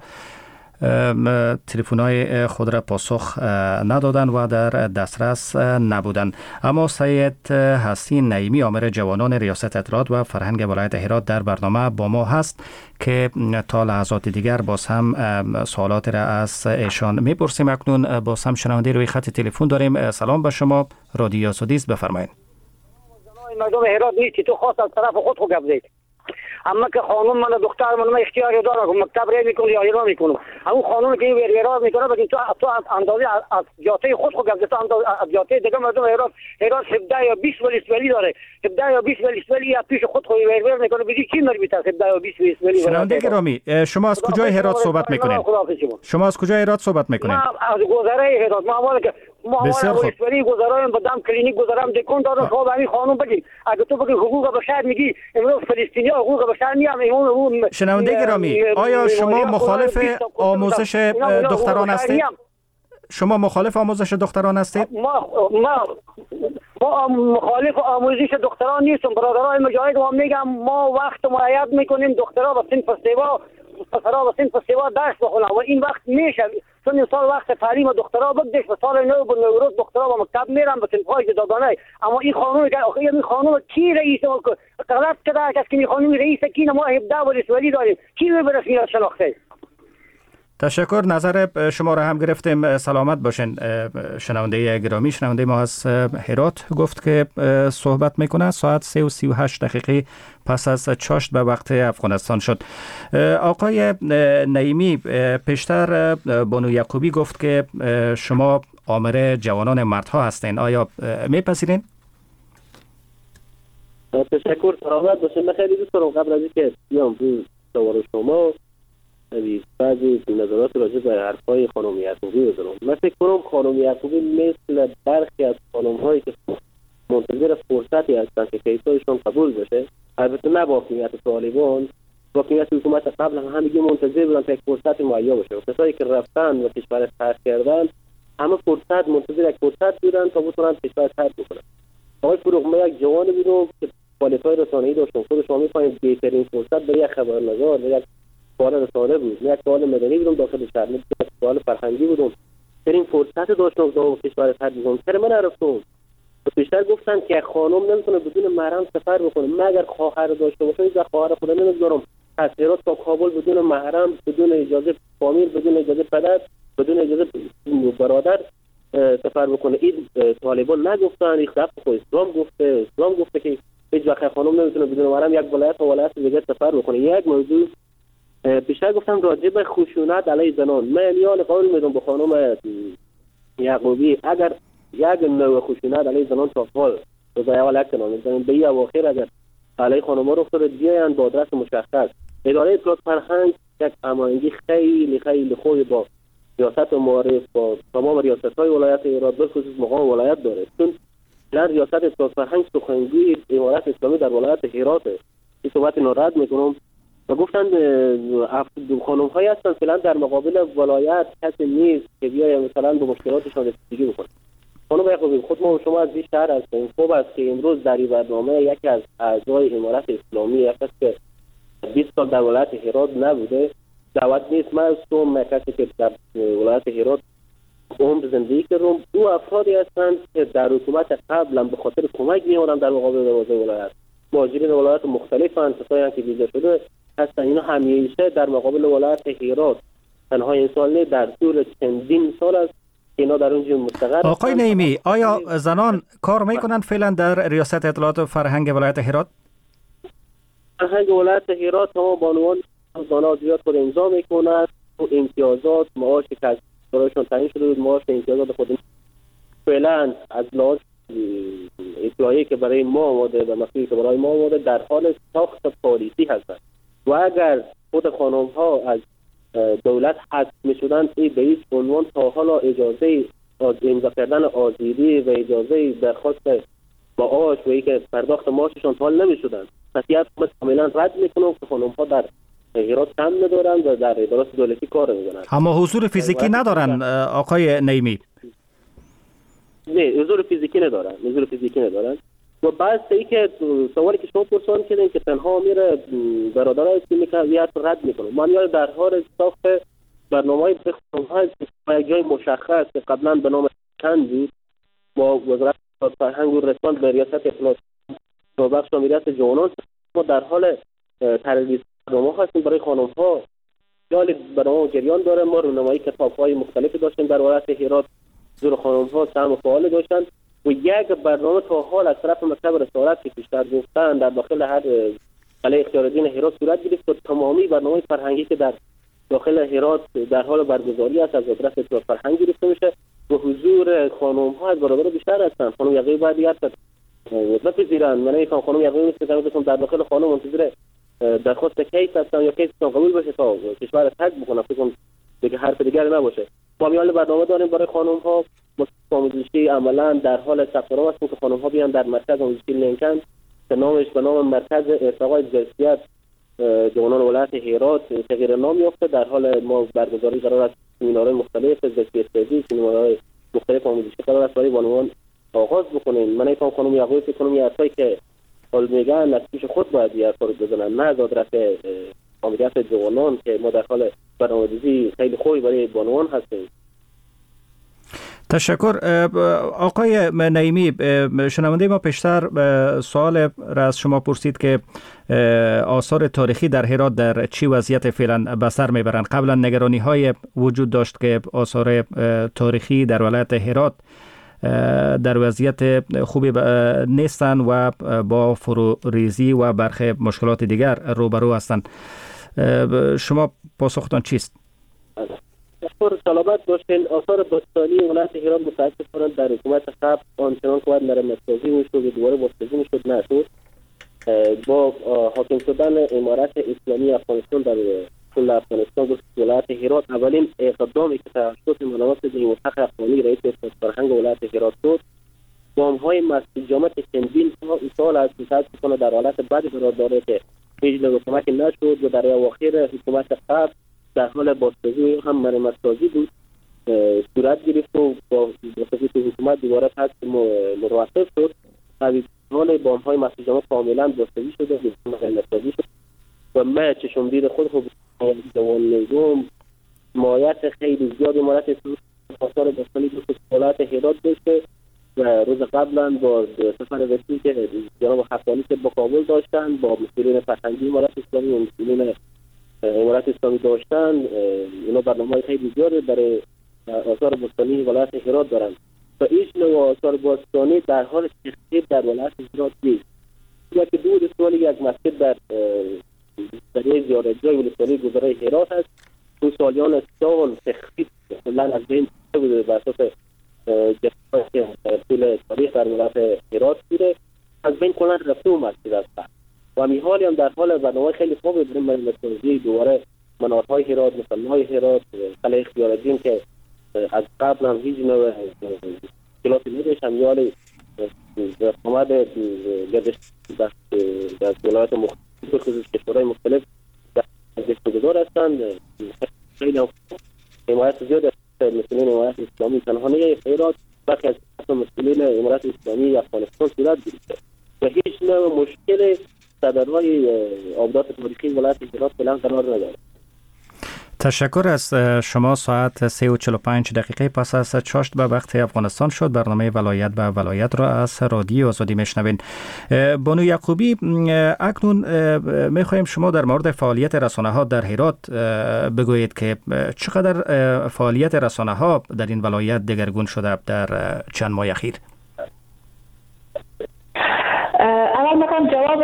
تلفن‌های خود را پاسخ ندادن و در دسترس نبودن. اما سید حسین نعیمی آمر جوانان ریاست اطلاعات و فرهنگ ولایت هرات در برنامه با ما هست که تا لحظات دیگر باز هم سوالات را از ایشان میپرسیم. اکنون باز هم شنونده روی خط تلفن داریم. سلام به شما، رادیو آزادی است، بفرمایید. مردم هرات نیستی، تو خواست از طرف خود خود گپ زدید. اما که خانم من دختر من اختیاری دارم که مکتب ری میکنه یا ایران میکنم، اون خانم که ویر ویراز میکنه بگین تو تو اندازه از جاته خود خود گفته، اندازه از جاته دیگه مردم هرات هرات هفده یا بیست ولی ولی داره، هفده یا بیست ولی ولی یا پیش خود خود ویر ویر میکنه، بگی کی مر بیت هفده یا بیست ولی. شنونده گرامی، شما از کجای هرات صحبت میکنید؟ شما از کجای هرات صحبت میکنید؟ ما از گذره هرات. ما اول که ما اول ولی گذرایم بدم کلینیک گذرام دکون دارم. خب همین خانم بگی اگه تو بگی حقوق بشر میگی امروز فلسطینیا حقوق بشر میام. شنونده گرامی، آیا شما مخالف آموزش دختران هستید؟ شما مخالف آموزش دختران هستید؟ ما ما ما مخالف آموزش دختران نیستم. برادرای مجاهد ما میگم ما وقت معید میکنیم دخترها به صنف سوا پسرها به صنف سوا درس بخونن و این وقت میشه. چون سال وقت تعلیم دخترها بگذشت و سال نو به نوروز دخترها به مکتب میرن به صنف‌های جداگانه. اما این خانم که آخه این خانم کی رئیس غلط کرده که این خانم رئیس کی؟ ما هفده ولی ولی داریم، کی به رسمی شناخته؟ تشکر. نظر شما را هم گرفتیم. سلامت باشین. شنونده گرامی، شنونده ما از هرات گفت که صحبت میکنه. ساعت سه و سی و هشت دقیقه پس از چاشت به وقت افغانستان شد. آقای نعیمی، پیشتر بانو یعقوبی گفت که شما آمر جوانان مردها هستین، آیا میپذیرین؟ تشکر. سلامت باشین. من خیلی دوست دارم قبل از اینکه بیام روی سوال شما بعضی نظرات راجع به حرفای خانم یعقوبی بزنم. من فکر کنم خانم یعقوبی مثل برخی از خانم‌هایی که منتظر فرصتی هستند که کیسایشون قبول بشه، البته نه با حکومت طالبان، با حکومت حکومت قبل هم همگی منتظر بودن تا یک فرصت معین بشه. و کسایی که رفتن و کشور ترک کردن همه فرصت منتظر یک فرصت بودن تا بتونن کشور ترک بکنن. آقای فروغ، من یک جوانی بودم که فعالیت‌های رسانه‌ای داشتم. خود شما می‌فهمید بهترین فرصت برای یک خبرنگار یک فعال رسانه بود، نه یک فعال مدنی بودم داخل شهر، نه یک فعال فرهنگی بودم. در این فرصت داشتم تا کشور ترک بکنم. چرا من نرفتم؟ بیشتر گفتن که خانم نمیتونه بدون محرم سفر بکنه. من اگر خواهر داشته باشم از خواهر خودم نمیذارم از هرات تا کابل بدون محرم، بدون اجازه فامیل، بدون اجازه پدر، بدون اجازه برادر سفر بکنه. این طالبان نگفتن، این خلاف اسلام گفته. اسلام گفته که هیچ وقت خانم نمیتونه بدون محرم یک ولایت تا ولایت دیگه سفر بکنه. یک موضوع بیشتر گفتم راجع به خشونت علیه زنان. من میان قول میدم به خانم یعقوبی اگر یک نوع خشونت علیه زنان تا حال روزای اول یک کنان به این اواخر اگر علیه خانم‌ها رو خود بیاین با آدرس مشخص، اداره اطلاعات فرهنگ یک هماهنگی خیلی خیلی خوبی با ریاست معارف با تمام ریاست‌های ولایت هرات به خصوص مقام ولایت داره. چون در ریاست اطلاعات فرهنگ سخنگوی امارت اسلامی در ولایت هرات این صحبت نارد میکنم و گفتن خانم هایی هستن فعلا در مقابل ولایت کسی نیست که بیای مثلا به مشکلاتشان رسیدگی بکنه. خانم یعقوبی، خود ما و شما از این شهر هستیم. خوب است که امروز در این برنامه یکی از اعضای امارت اسلامی، یکی که بیست سال در ولایت هرات نبوده، دعوت نیست. من از تو کسی که در ولایت هرات عمر زندگی کردم. او افرادی هستند که در حکومت قبلا به خاطر کمک می‌آمدند در مقابل دروازه ولایت. مهاجرین ولایت مختلفند، کسایی که ویزا شده هستن. اینا همیشه در مقابل ولایت هرات تنها انسان در طول چندین سال است که اینا در اونجا مستقر. آقای نعیمی، آیا زنان کار میکنن فعلا در ریاست اطلاعات و فرهنگ ولایت هرات؟ فرهنگ ولایت هرات تمام بانوان زنان زیاد خود امضا میکنند و امتیازات معاشی که از برایشون تعیین شده بود، معاش امتیازات خود فعلا از لحاظ اطلاعی که برای ما آماده و مسئولی که برای ما آماده در حال ساخت پالیسی هستند و اگر خود خانم ها از دولت حذف می شدند این به هیچ عنوان تا حالا اجازه امضا کردن آذیری و اجازه درخواست معاش و اینکه پرداخت معاششان حال نمی شدند. قطعیت کاملا رد میکنم که خانم ها در هرات کم ندارند و در ادارات دولتی کار میکنند. اما حضور فیزیکی ندارن آقای نعیمی؟ نه، حضور فیزیکی ندارن، حضور فیزیکی ندارن. و بعد ای که سوالی که شما پرسان کردین که تنها میره برادرای اسلامی که ویت رد میکنه، من یاد در حال ساخت برنامه‌های بخونهای یک جای مشخص که قبلا به نام چند بود با وزارت فرهنگ و رسانه به ریاست اطلاعات و بخش مدیریت جوانان ما در حال ترویج برنامه هستیم برای خانم ها. جالب برنامه جریان داره. ما رونمایی کتاب‌های مختلفی داشتیم در ولایت هرات، زور خانم ها سهم فعال داشتن و یک برنامه تا حال از طرف مکتب رسالت که پیشتر گفتن در داخل هر قلعه اختیارالدین هرات صورت گرفت و تمامی برنامه فرهنگی که در داخل هرات در حال برگزاری است از وزارت اطلاعات فرهنگ گرفته میشه و حضور خانم ها از برابر بیشتر هستند. خانم یقین باید دیگر بپذیرند. من نمی‌فهم خانم یقین نیست که بتون در داخل خانم منتظر درخواست کیس هستن یا کیسشون قبول بشه تا کشور تگ بکنه، فکر کنم دیگه حرف دیگری نباشه. ما میال برنامه داریم برای خانم ها آموزشی عملا در حال سفرام هستیم که خانم ها بیان در مرکز آموزشی لینکن که نامش به نام مرکز ارتقای جنسیت جوانان ولایت هرات تغییر نام یافته. در حال ما برگزاری قرار است سمینارهای مختلف زیستی سمینارهای مختلف آموزشی قرار است برای بانوان آغاز بکنیم. من ایتام خانم یعقوبی فکر کنم یه حرفایی که حال میگن از پیش خود باید یه حرفا رو بزنن، نه از آدرس مدیریت جوانان که ما در حال برنامه‌ریزی خیلی خوبی برای بانوان هستیم. تشکر. آقای نعیمی، شنونده ما پیشتر سوال را از شما پرسید که آثار تاریخی در هرات در چی وضعیت فعلا به سر میبرند. قبلا نگرانی های وجود داشت که آثار تاریخی در ولایت هرات در وضعیت خوبی نیستند و با فروریزی و برخی مشکلات دیگر روبرو هستند. شما پاسختان چیست؟ پر صلابت داشتین. آثار باستانی ولایت هرات متاسفانه در حکومت قبل آنچنان که باید مرمت‌سازی میشد و دوباره بازسازی میشد نشد. با حاکم شدن امارت اسلامی افغانستان در کل افغانستان و ولایت هرات اولین اقدامی که توسط مولانا صدیق مطلق افغانی رئیس فرهنگ ولایت هرات شد، بام‌های مسجد جامع که چندین سال از متاسفانه در حالت بدی قرار داره که هیچ حکومتی نشد و در اواخر حکومت قبل در حال بازسازی هم مرمت‌سازی بود صورت گرفت و با بازسازی حکومت دوباره پس متوقف شد. حال بام‌های مسجد جامع کاملا بازسازی شده و مرمت‌سازی شد و من چشم دید خود خود جوان نگم مایت خیلی زیاد امارت اسلامی آثار باستانی دوست ولایت هرات داشته و روز قبلا با سفر رسمی که جناب خفانی که با کابل داشتن با مسئولین فرهنگی امارت اسلامی و مسئولین امارت اسلامی داشتن، اینا برنامه‌های خیلی زیاده برای آثار باستانی ولایت هرات دارن و ایش نوع آثار باستانی در حال تخریب در ولایت هرات نیست. یا که دو سوالی یک مسجد در در زیارتگاه ولسوالی گذرای هرات هست دو سالیان سال تخریب کلا از بین بوده بر اساس جنبه‌ای که در طول تاریخ در ولایت هرات بوده از بین کلا رفته و مسجد است و می حالی هم در حال برنامه خیلی خوبی برای مرمت‌سازی دوباره منارهای هرات، مسلهای هرات، قلعه اختیارالدین که از قبل هم هیچ نوع مشکلاتی نداشت، هم یالی آمد گردش در ولایت مختلف خصوص کشورهای مختلف در گذار هستند. خیلی هم حمایت زیاد مسئولین امارت اسلامی تنهانه هرات برخی از مسئولین امارت اسلامی افغانستان صورت گرفته و هیچ نوع مشکل صدرهای آبادات تاریخی ولایت هرات فعلا قرار نداره. تشکر از شما. ساعت سه و چهل و پنج دقیقه پس از چاشت به وقت افغانستان شد. برنامه ولایت به ولایت را از رادیو آزادی میشنوین. بانو یعقوبی، اکنون میخواهیم شما در مورد فعالیت رسانه ها در هرات بگویید که چقدر فعالیت رسانه ها در این ولایت دگرگون شده در چند ماه اخیر؟ اول میخوام جواب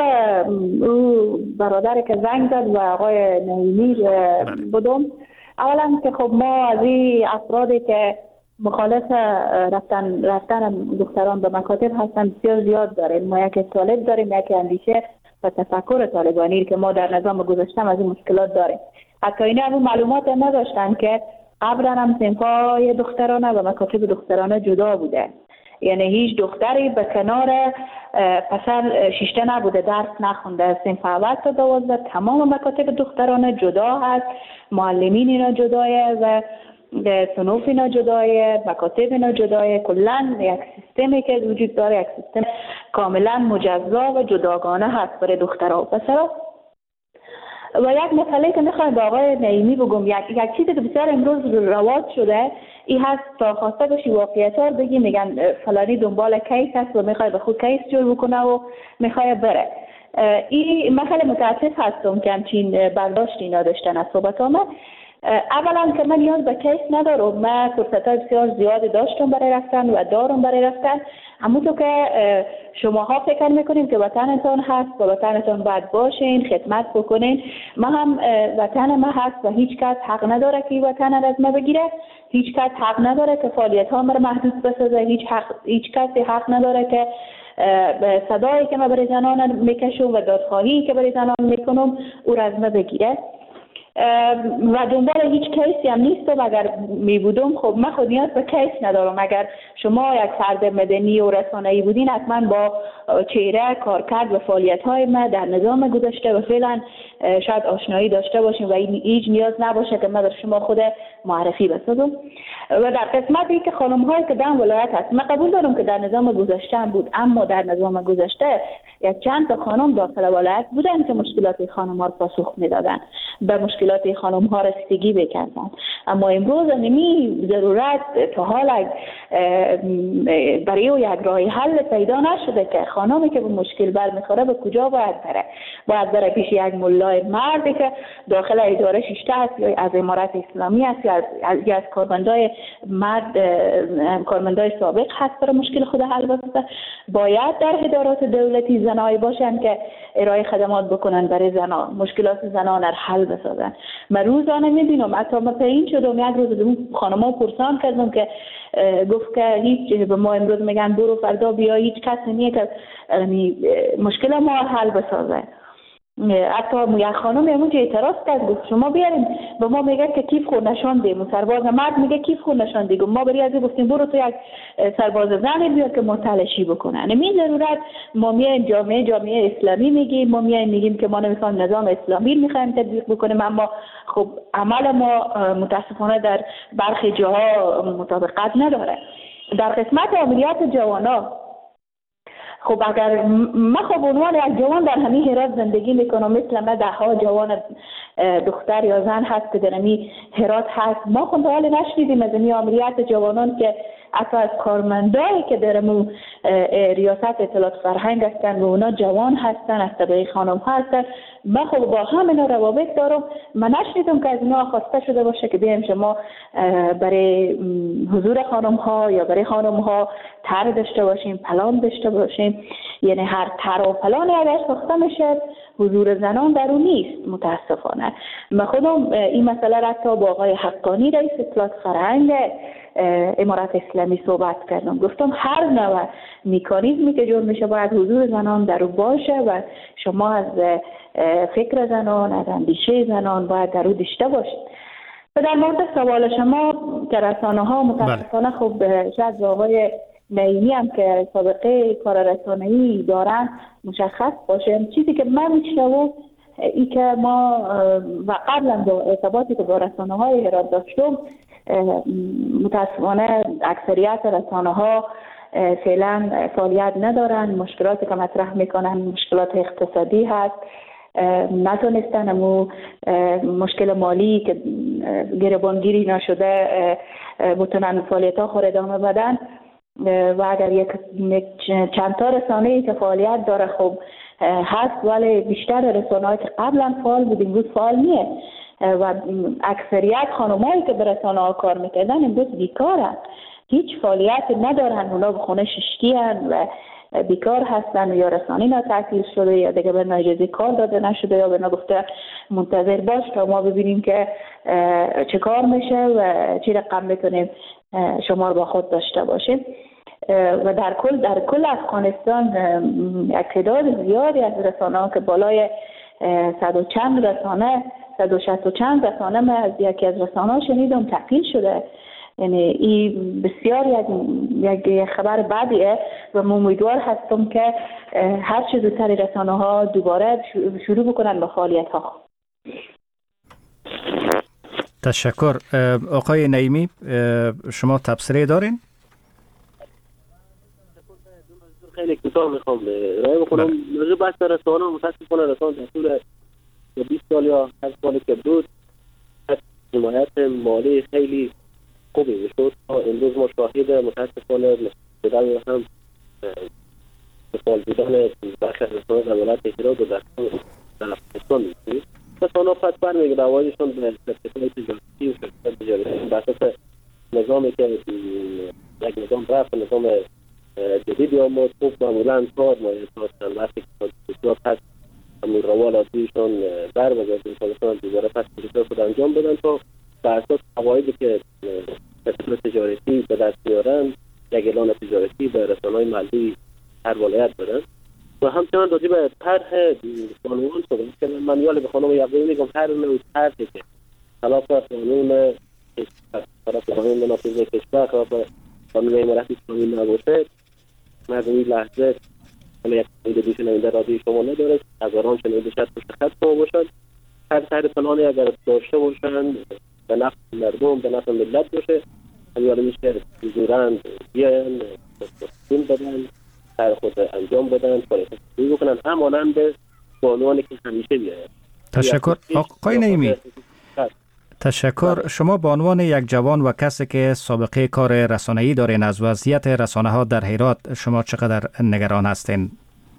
او برادر که زنگ زد و آقای نعیمی بدم. اولا که خب ما از این افرادی که مخالف رفتن رفتن دختران به مکاتب هستن بسیار زیاد داریم. ما یک طالب داریم، یک اندیشه و تفکر طالبانی که ما در نظام گذاشتم از این مشکلات داریم. حتی اینا هم معلومات نداشتن که قبلا هم صنفای دخترانه و مکاتب دخترانه جدا بوده. یعنی هیچ دختری به کنار پسر شیشته نبوده، درس نخونده. صنف اول تا دوازده تمام مکاتب دخترانه جدا هست، معلمین اینا جدایه و صنوف اینا جدایه، مکاتب اینا جدایه. کلا یک سیستمی که وجود داره، یک سیستم کاملا مجزا و جداگانه هست برای دخترها و پسرها. و یک مسئله که میخوایم با آقای نعیمی بگم، یک یک چیزی که بسیار امروز رواج شده این هست تا خواسته باشی واقعیت ها بگی، میگن فلانی دنبال کیس هست و میخوای به خود کیس جور بکنه و میخوای بره. این مسئله متاسف هستم که همچین برداشتی اینا داشتن از صحبت ها. اولا که من نیاز به کیس ندارم، من فرصت های بسیار زیادی داشتم برای رفتن و دارم برای رفتن. همونطور که شماها فکر میکنیم که وطنتان هست و وطنتان باید باشین، خدمت بکنین. ما هم وطن ما هست و هیچ کس حق نداره که وطن از ما بگیره. هیچ کس حق نداره که فعالیت ها مرا محدود بسازه. هیچ حق هیچ کسی حق نداره که صدایی که ما برای زنان میکشم و دادخواهی که برای زنان میکنم او را از ما بگیره. و دنبال هیچ کیسی هم نیستم. اگر می بودم خب من خود نیاز به کیس ندارم. اگر شما یک فرد مدنی و رسانه‌ای بودین حتما با چهره کارکرد و فعالیت های ما در نظام گذشته و فعلا شاید آشنایی داشته باشیم و این هیچ نیاز نباشه که من در شما خود معرفی بسازم. و در قسمتی که خانم هایی که در ولایت هست، من قبول دارم که در نظام گذشته هم بود، اما در نظام گذشته یک چند تا خانم داخل ولایت بودن که مشکلات خانم ها رو پاسخ میدادن، به مشکلات خانم ها رسیدگی بکردن. اما امروز نمی ضرورت تا حال برای او یک راه حل پیدا نشده که خانمی که به مشکل برمیخوره به کجا باید بره. باید بره پیش یک مولای مردی که داخل اداره شیشته هست یا از امارت اسلامی هست یا از, از کارمندای مرد کارمندای سابق هست برای مشکل خود حل بسازه. باید در ادارات دولتی زنایی باشن که ارائه خدمات بکنن برای زنان، مشکلات زنان را حل بسازن. من روزانه میبینم، حتی من پین شدم یک روز اون خانم‌ها پرسان کردم که گفت که هیچ به ما امروز میگن برو فردا بیا، هیچ کسی نیه که مشکل ما حل بسازه. حتی یک خانم همونجا اعتراض کرد، گفت شما بیارین به ما میگه که کیف خود نشان دیم، سرباز مرد میگه کیف خود نشان دیم. ما بری از گفتیم برو تو یک سرباز زن بیار که متلاشی بکنه. نمی ضرورت ما میایم جامعه جامعه اسلامی میگیم، ما میایم میگیم که ما نمیخوایم نظام اسلامی میخوایم تطبیق بکنیم، اما خب عمل ما متاسفانه در برخی جاها مطابقت نداره. در قسمت عملیات جوانا، خب اگر من خب عنوان یک جوان در همین هرات زندگی میکنم، مثل من ده ها جوان دختر یا زن هست که در همین هرات هست. ما خب حال نشنیدیم از این عملیات جوانان که حتی از کارمندایی که در مو ریاست اطلاعات فرهنگ هستن و اونا جوان هستن، از طبقه خانم هستن. من خب با همین روابط دارم، من نشنیدم که از اینا خواسته شده باشه که بیایم شما برای حضور خانم ها یا برای خانم ها طرح داشته باشیم، پلان داشته باشیم. یعنی هر طرح و پلانی اگر ساخته میشه حضور زنان در اون نیست متاسفانه. من خودم این مسئله را تا با آقای حقانی رئیس اطلاعات فرهنگ امارت اسلامی صحبت کردم. گفتم هر نوع مکانیزمی که جور میشه باید حضور زنان در اون باشه و شما از فکر زنان، از اندیشه زنان باید در اون داشته باشید. و در مورد سوال شما که رسانه ها متاسفانه خب شاید آقای نعیمی هم که سابقه کار رسانه‌ای دارن مشخص باشه. چیزی که من میشنوم ای که ما و قبلا با ارتباطی که با رسانه های هرات داشتم، متاسفانه اکثریت رسانه ها فعلا فعالیت ندارن. مشکلاتی که مطرح میکنن مشکلات اقتصادی هست نتونستن امو مشکل مالی که گریبانگیری نشده بتونن فعالیت ها خود ادامه بدن و اگر یک چند تا رسانه‌ای که فعالیت داره خب هست ولی بیشتر رسانه‌ای که قبلا فعال بود امروز فعال نیست و اکثریت خانمایی که به رسانه ها کار میکردن امروز بیکارن، هیچ فعالیت ندارن، اونا به خونه ششکی هن و بیکار هستن و یا رسانه نا تعطیل شده یا دیگه به اجازه کار داده نشده یا به نگفته منتظر باش تا ما ببینیم که چه کار میشه و چی رقم بتونیم شما رو با خود داشته باشیم. و در کل در کل افغانستان یک تعداد زیادی از رسانه ها که بالای صد و چند رسانه صد و شصت و چند رسانه من از یکی از رسانه ها شنیدم تعطیل شده. یعنی این بسیار یک یک خبر بدیه و من امیدوار هستم که هر چه زودتر رسانه ها دوباره شروع بکنن به فعالیت ها. تشکر. آقای نعیمی شما تبصره دارین؟ خیلی کوتاه میخوام رای بکنم. موضوع بحث رسانه متاسفانه رسانه در طول بیست سال یا هشت سالی که بود حمایت مالی خیلی خوبی میشد. امروز ما شاهد متاسفانه بدن هم فعال بودن بخش رسانه در ولایت هرات و در افغانستان میشید. رسانه پس برمیگرده دعوایشون به شرکت‌های تجارتی و شرکت‌های تجارتی بر اساس نظامی که یک نظام رفت نظام جدیدی آمد. خوب معمولا کار مایه چند وقتی که بسیار پس همون روال عادیشون بر بگردیم تا دوباره پس کلیسا خود انجام بدن تا بر اساس قواعدی که شرکت‌های تجارتی به دست میارن یک اعلان تجارتی به رسانه‌های محلی هر ولایت بدن. و همچنان راجع به طرح قانون صحبت کردم. من یالی به خانم یعقوبی میگم هر نوع طرحی که خلاف قانون خلاف قانون منافذ کشور خلاف قانون امارت اسلامی نباشه من در این لحظه حالا یک شنونده شنونده رادیو شما نداره هزاران شنونده شد پشت خط شما باشند. هر طرح پلانی اگر داشته باشند به نفع مردم به نفع ملت باشه همیاله میشه زورند بیان تصمیم بدن طرح خود انجام بدن فعالیت خوبی بکنن همانند قانونی که همیشه بیاید. تشکر. آقای نعیمی تشکر. شما به عنوان یک جوان و کسی که سابقه کار رسانه‌ای دارین از وضعیت رسانه ها در هرات شما چقدر نگران هستین؟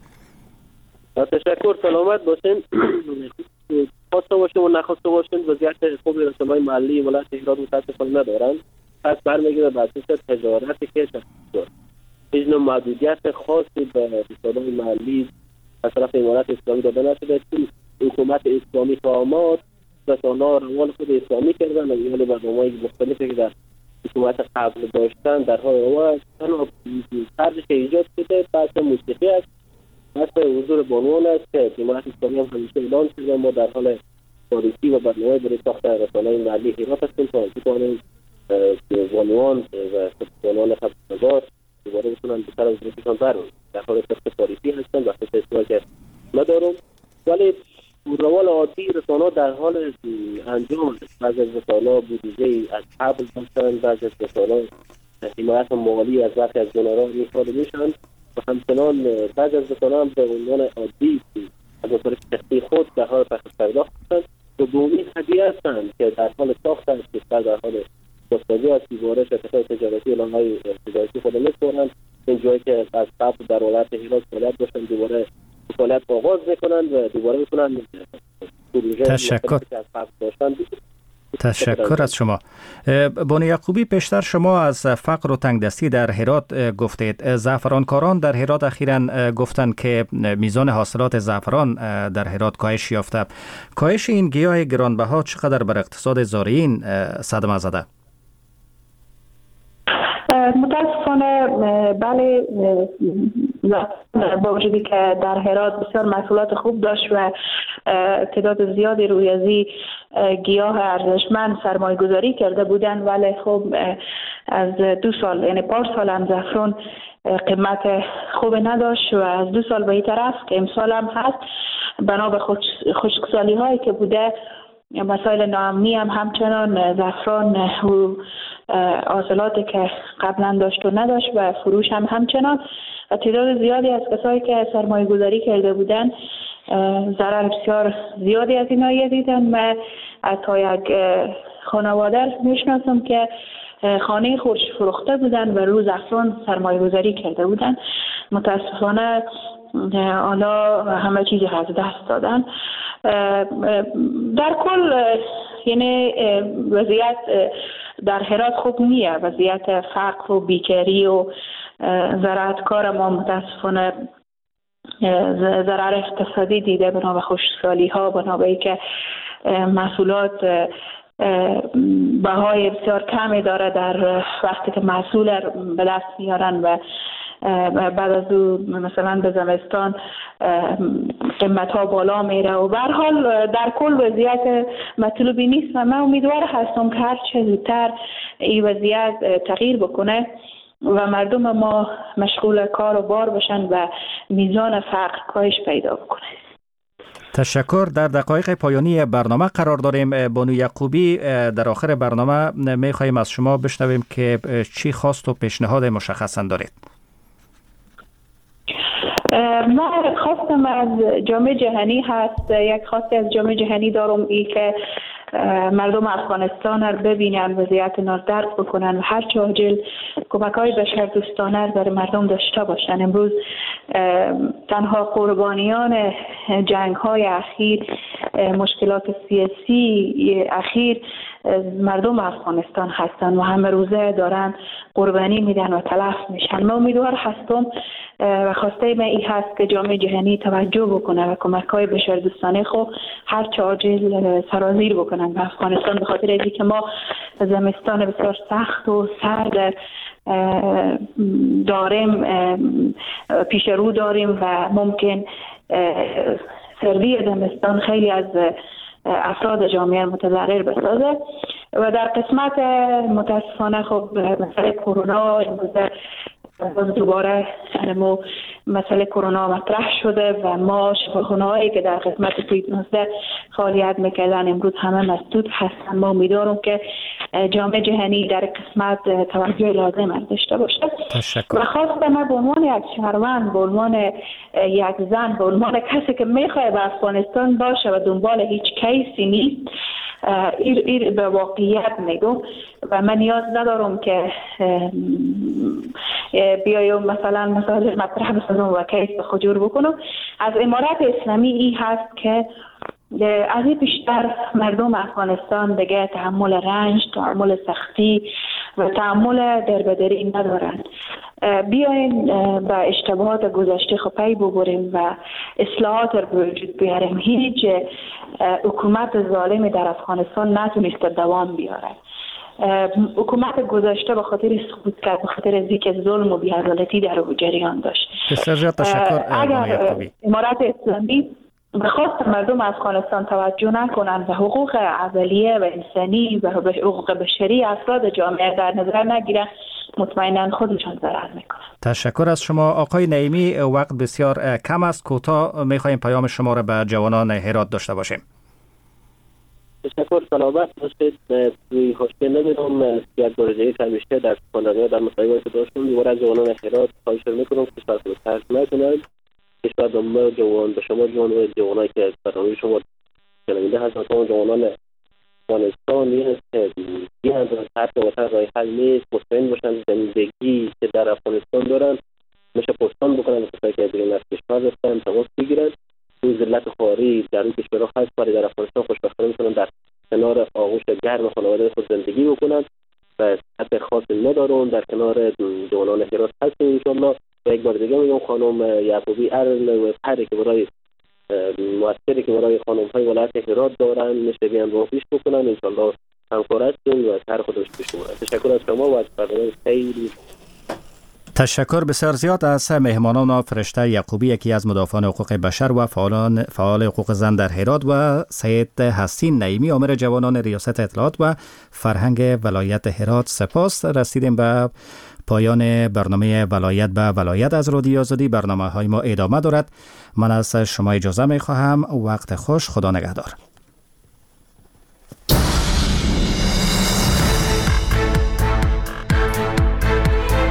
تشکر. سلامت باشین. خواسته باشین و نخواسته باشین وضعیت خوب رسانه‌های محلی ولایت هرات متاسفانه ندارن. پس برمیگرده به اساس تجارتی که شد هیچ نوع محدودیت خاصی به رسانه‌های محلی از طرف امارت اسلامی داده نشده. حکومت اسلامی که آمد رسانه‌ها روال خود اسلامی کردن و یعنی برنامه‌های مختلفی که در حکومت قبل داشتن در حال روال تنها فرقی که ایجاد شده بحث موسیقی است. بحث حضور بانوان است که حکومت اسلامی هم همیشه اعلان کرده ما در حال تاریخی و برنامه برای ساخت رسانه‌های محلی هرات هستیم تا بتوانیم بانوان و بانوان خبرنگار دوباره بتونن به سر وظیفه‌شان برگردن. در حال ساخت تاریخی هستن و اصلا که ندارم ولی روال عادی رسانه‌ها در حال انجام است. بعضی از رسانه‌ها بودجه از قبل داشتن، بعضی از رسانه‌ها حمایت مالی از برخی از دونرها می‌خواد میشن و همچنان بعضی از رسانه‌ها هم به عنوان عادی از نظر شخصی خود در حال پخش پرداخت هستند و به امید هدیه هستند که در حال ساخت است که در حال بازسازی از دیواره شرکت‌های تجارتی اعلان‌های تجارتی خود می‌کنند. این جایی که از قبل در ولایت هرات فعالیت داشتن دوباره فعالیت آغاز میکنن و دوباره میتونن تشکر. تشکر از شما. بانو یعقوبی پیشتر شما از فقر و تنگدستی در هرات گفتید. زعفرانکاران در هرات اخیراً گفتند که میزان حاصلات زعفران در هرات کاهش یافته. کاهش این گیاه گرانبها چقدر بر اقتصاد زارعین صدمه زده؟ متاسفانه بله با وجودی که در هرات بسیار محصولات خوب داشت و تعداد زیادی روی ازی گیاه ارزشمند سرمایه گذاری کرده بودن ولی خب از دو سال یعنی پار سال هم زعفران قیمت خوب نداشت و از دو سال به این طرف که امسال هم هست بنا به خشکسالی هایی که بوده مسائل ناامنی هم همچنان زعفران و حاصلاتی که قبلا داشت و نداشت و فروش هم همچنان و تعداد زیادی از کسایی که سرمایه گذاری کرده بودن ضرر بسیار زیادی از اینها دیدن. من تا یک خانواده میشناسم که خانه خودش فروخته بودن و روز افران سرمایه گذاری کرده بودن. متاسفانه آنها همه چیز از دست دادن. در کل یعنی وضعیت در هرات خوب نیه. وضعیت فقر و بیکاری و زراعتکار ما متاسفانه ضرر اقتصادی دیده بنا به خشکسالی ها، بنا به اینکه محصولات بهای بسیار کمی داره در وقتی که محصول به دست میارن و بعد از او مثلا به زمستان قیمت ها بالا میره و به هر حال در کل وضعیت مطلوبی نیست و من امیدوار هستم که هر چه زودتر این وضعیت تغییر بکنه و مردم ما مشغول کار و بار بشن و میزان فقر کاهش پیدا بکنه. تشکر. در دقایق پایانی برنامه قرار داریم. بانو یعقوبی، در آخر برنامه میخواهیم از شما بشنویم که چی خواست و پیشنهاد مشخصا دارید. من خواستم از جامعه جهانی هست، یک خواست از جامعه جهانی دارم ای که مردم افغانستان رو ببینن، وضعیت اینا رو درک بکنن و هر چه عاجل کمک‌های بشردوستانه برای مردم داشته باشن. امروز تنها قربانیان جنگ‌های اخیر، مشکلات سیاسی اخیر مردم افغانستان هستن و همه روزه دارن قربانی میدن و تلف میشن. من امیدوار هستم و خواسته من این هست که جامعه جهانی توجه بکنه و کمک‌های بشردوستانه خو هر چه عاجل سرازیر بکنن به افغانستان، به خاطر اینکه که ما زمستان بسیار سخت و سرد داریم، پیش رو داریم و ممکن سردی زمستان خیلی از افراد جامعه متضرر بسازه. و در قسمت متاسفانه خب مسئله کرونا امروز دوباره ما مسئله کرونا مطرح شده و ما شفاخانه‌هایی که در قسمت کووید نوزده فعالیت میکردن امروز همه مسدود هستن. ما امیدوارم که جامعه جهانی در قسمت توجه لازم داشته باشه. تشکر. و خاصه من به عنوان یک شهروند، به عنوان یک زن، به عنوان کسی که میخواد به افغانستان باشه و دنبال هیچ کیسی نیست، ایر ایر به واقعیت میگم و من نیاز ندارم که بیایم مثلا مثلا مطرح بسازم و کیس به خجور بکنم. از امارت اسلامی ای هست که از این بیشتر مردم افغانستان دیگه تحمل رنج، تحمل سختی و تحمل دربدری ندارن. بیاین به اشتباهات گذشته خو پی ببریم و اصلاحات رو به وجود بیاریم. هیچ حکومت ظالمی در افغانستان نتونست دوام بیاره. حکومت گذشته به خاطر سقوط کرد، به خاطر از اینکه ظلم و بی‌عدالتی در جریان داشت. بسیار زیاد تشکر. اگر امارت اسلامی به خواست مردم افغانستان توجه نکنند و حقوق اولیه و انسانی و حقوق بشری افراد جامعه در نظر نگیرند، مطمئنا خودشان ضرر میکنند. تشکر از شما آقای نعیمی. وقت بسیار کم است، کوتاه میخوایم پیام شما را به جوانان هرات داشته باشیم. تشکر. سلامت باشید. توی خوشبه نمیدونم یک بارجایی که همیشه در سخنرانی در مصاحبه که داشتم دیوار از جوانان هرات خواهش میکنم که کشور رو ترک نکنند. کشور به ما جوان به شما جوان و جوانایی که برنامه شما شنونده هستند، جوانان افغانستان نیست که دیگه هم در طرف وطن رای حل نیست، مطمئن باشن زندگی که در افغانستان دارن میشه پستان بکنن، کسایی که بیرون از کشور رفتن تماس بگیرن. این ذلت خواری در این کشورها هست، ولی در افغانستان خوشبختانه میتونن در کنار آغوش گرم خانواده خود زندگی بکنن و حد خاص ندارن. در کنار جوانان هرات هستیم انشالله. و یک بار دیگه میگم خانم یعقوبی ارل و پری که برای مؤثری که برای خانم‌های ولایت هرات دارن میشه بیان رو پیش بکنن. انشالله همکار هستیم و کار خودش پیش میبرن. تشکر از شما و از برنامه خیلی. تشکر بسیار زیاد از مهمانان فرشته یعقوبی، یکی از مدافعان حقوق بشر و فعالان فعال حقوق زن در هرات، و سید حسین نعیمی امر جوانان ریاست اطلاعات و فرهنگ ولایت هرات. سپاس. رسیدیم به پایان برنامه ولایت به ولایت از رادیو آزادی. برنامه های ما ادامه دارد. من از شما اجازه می خواهم. وقت خوش. خدا نگهدار.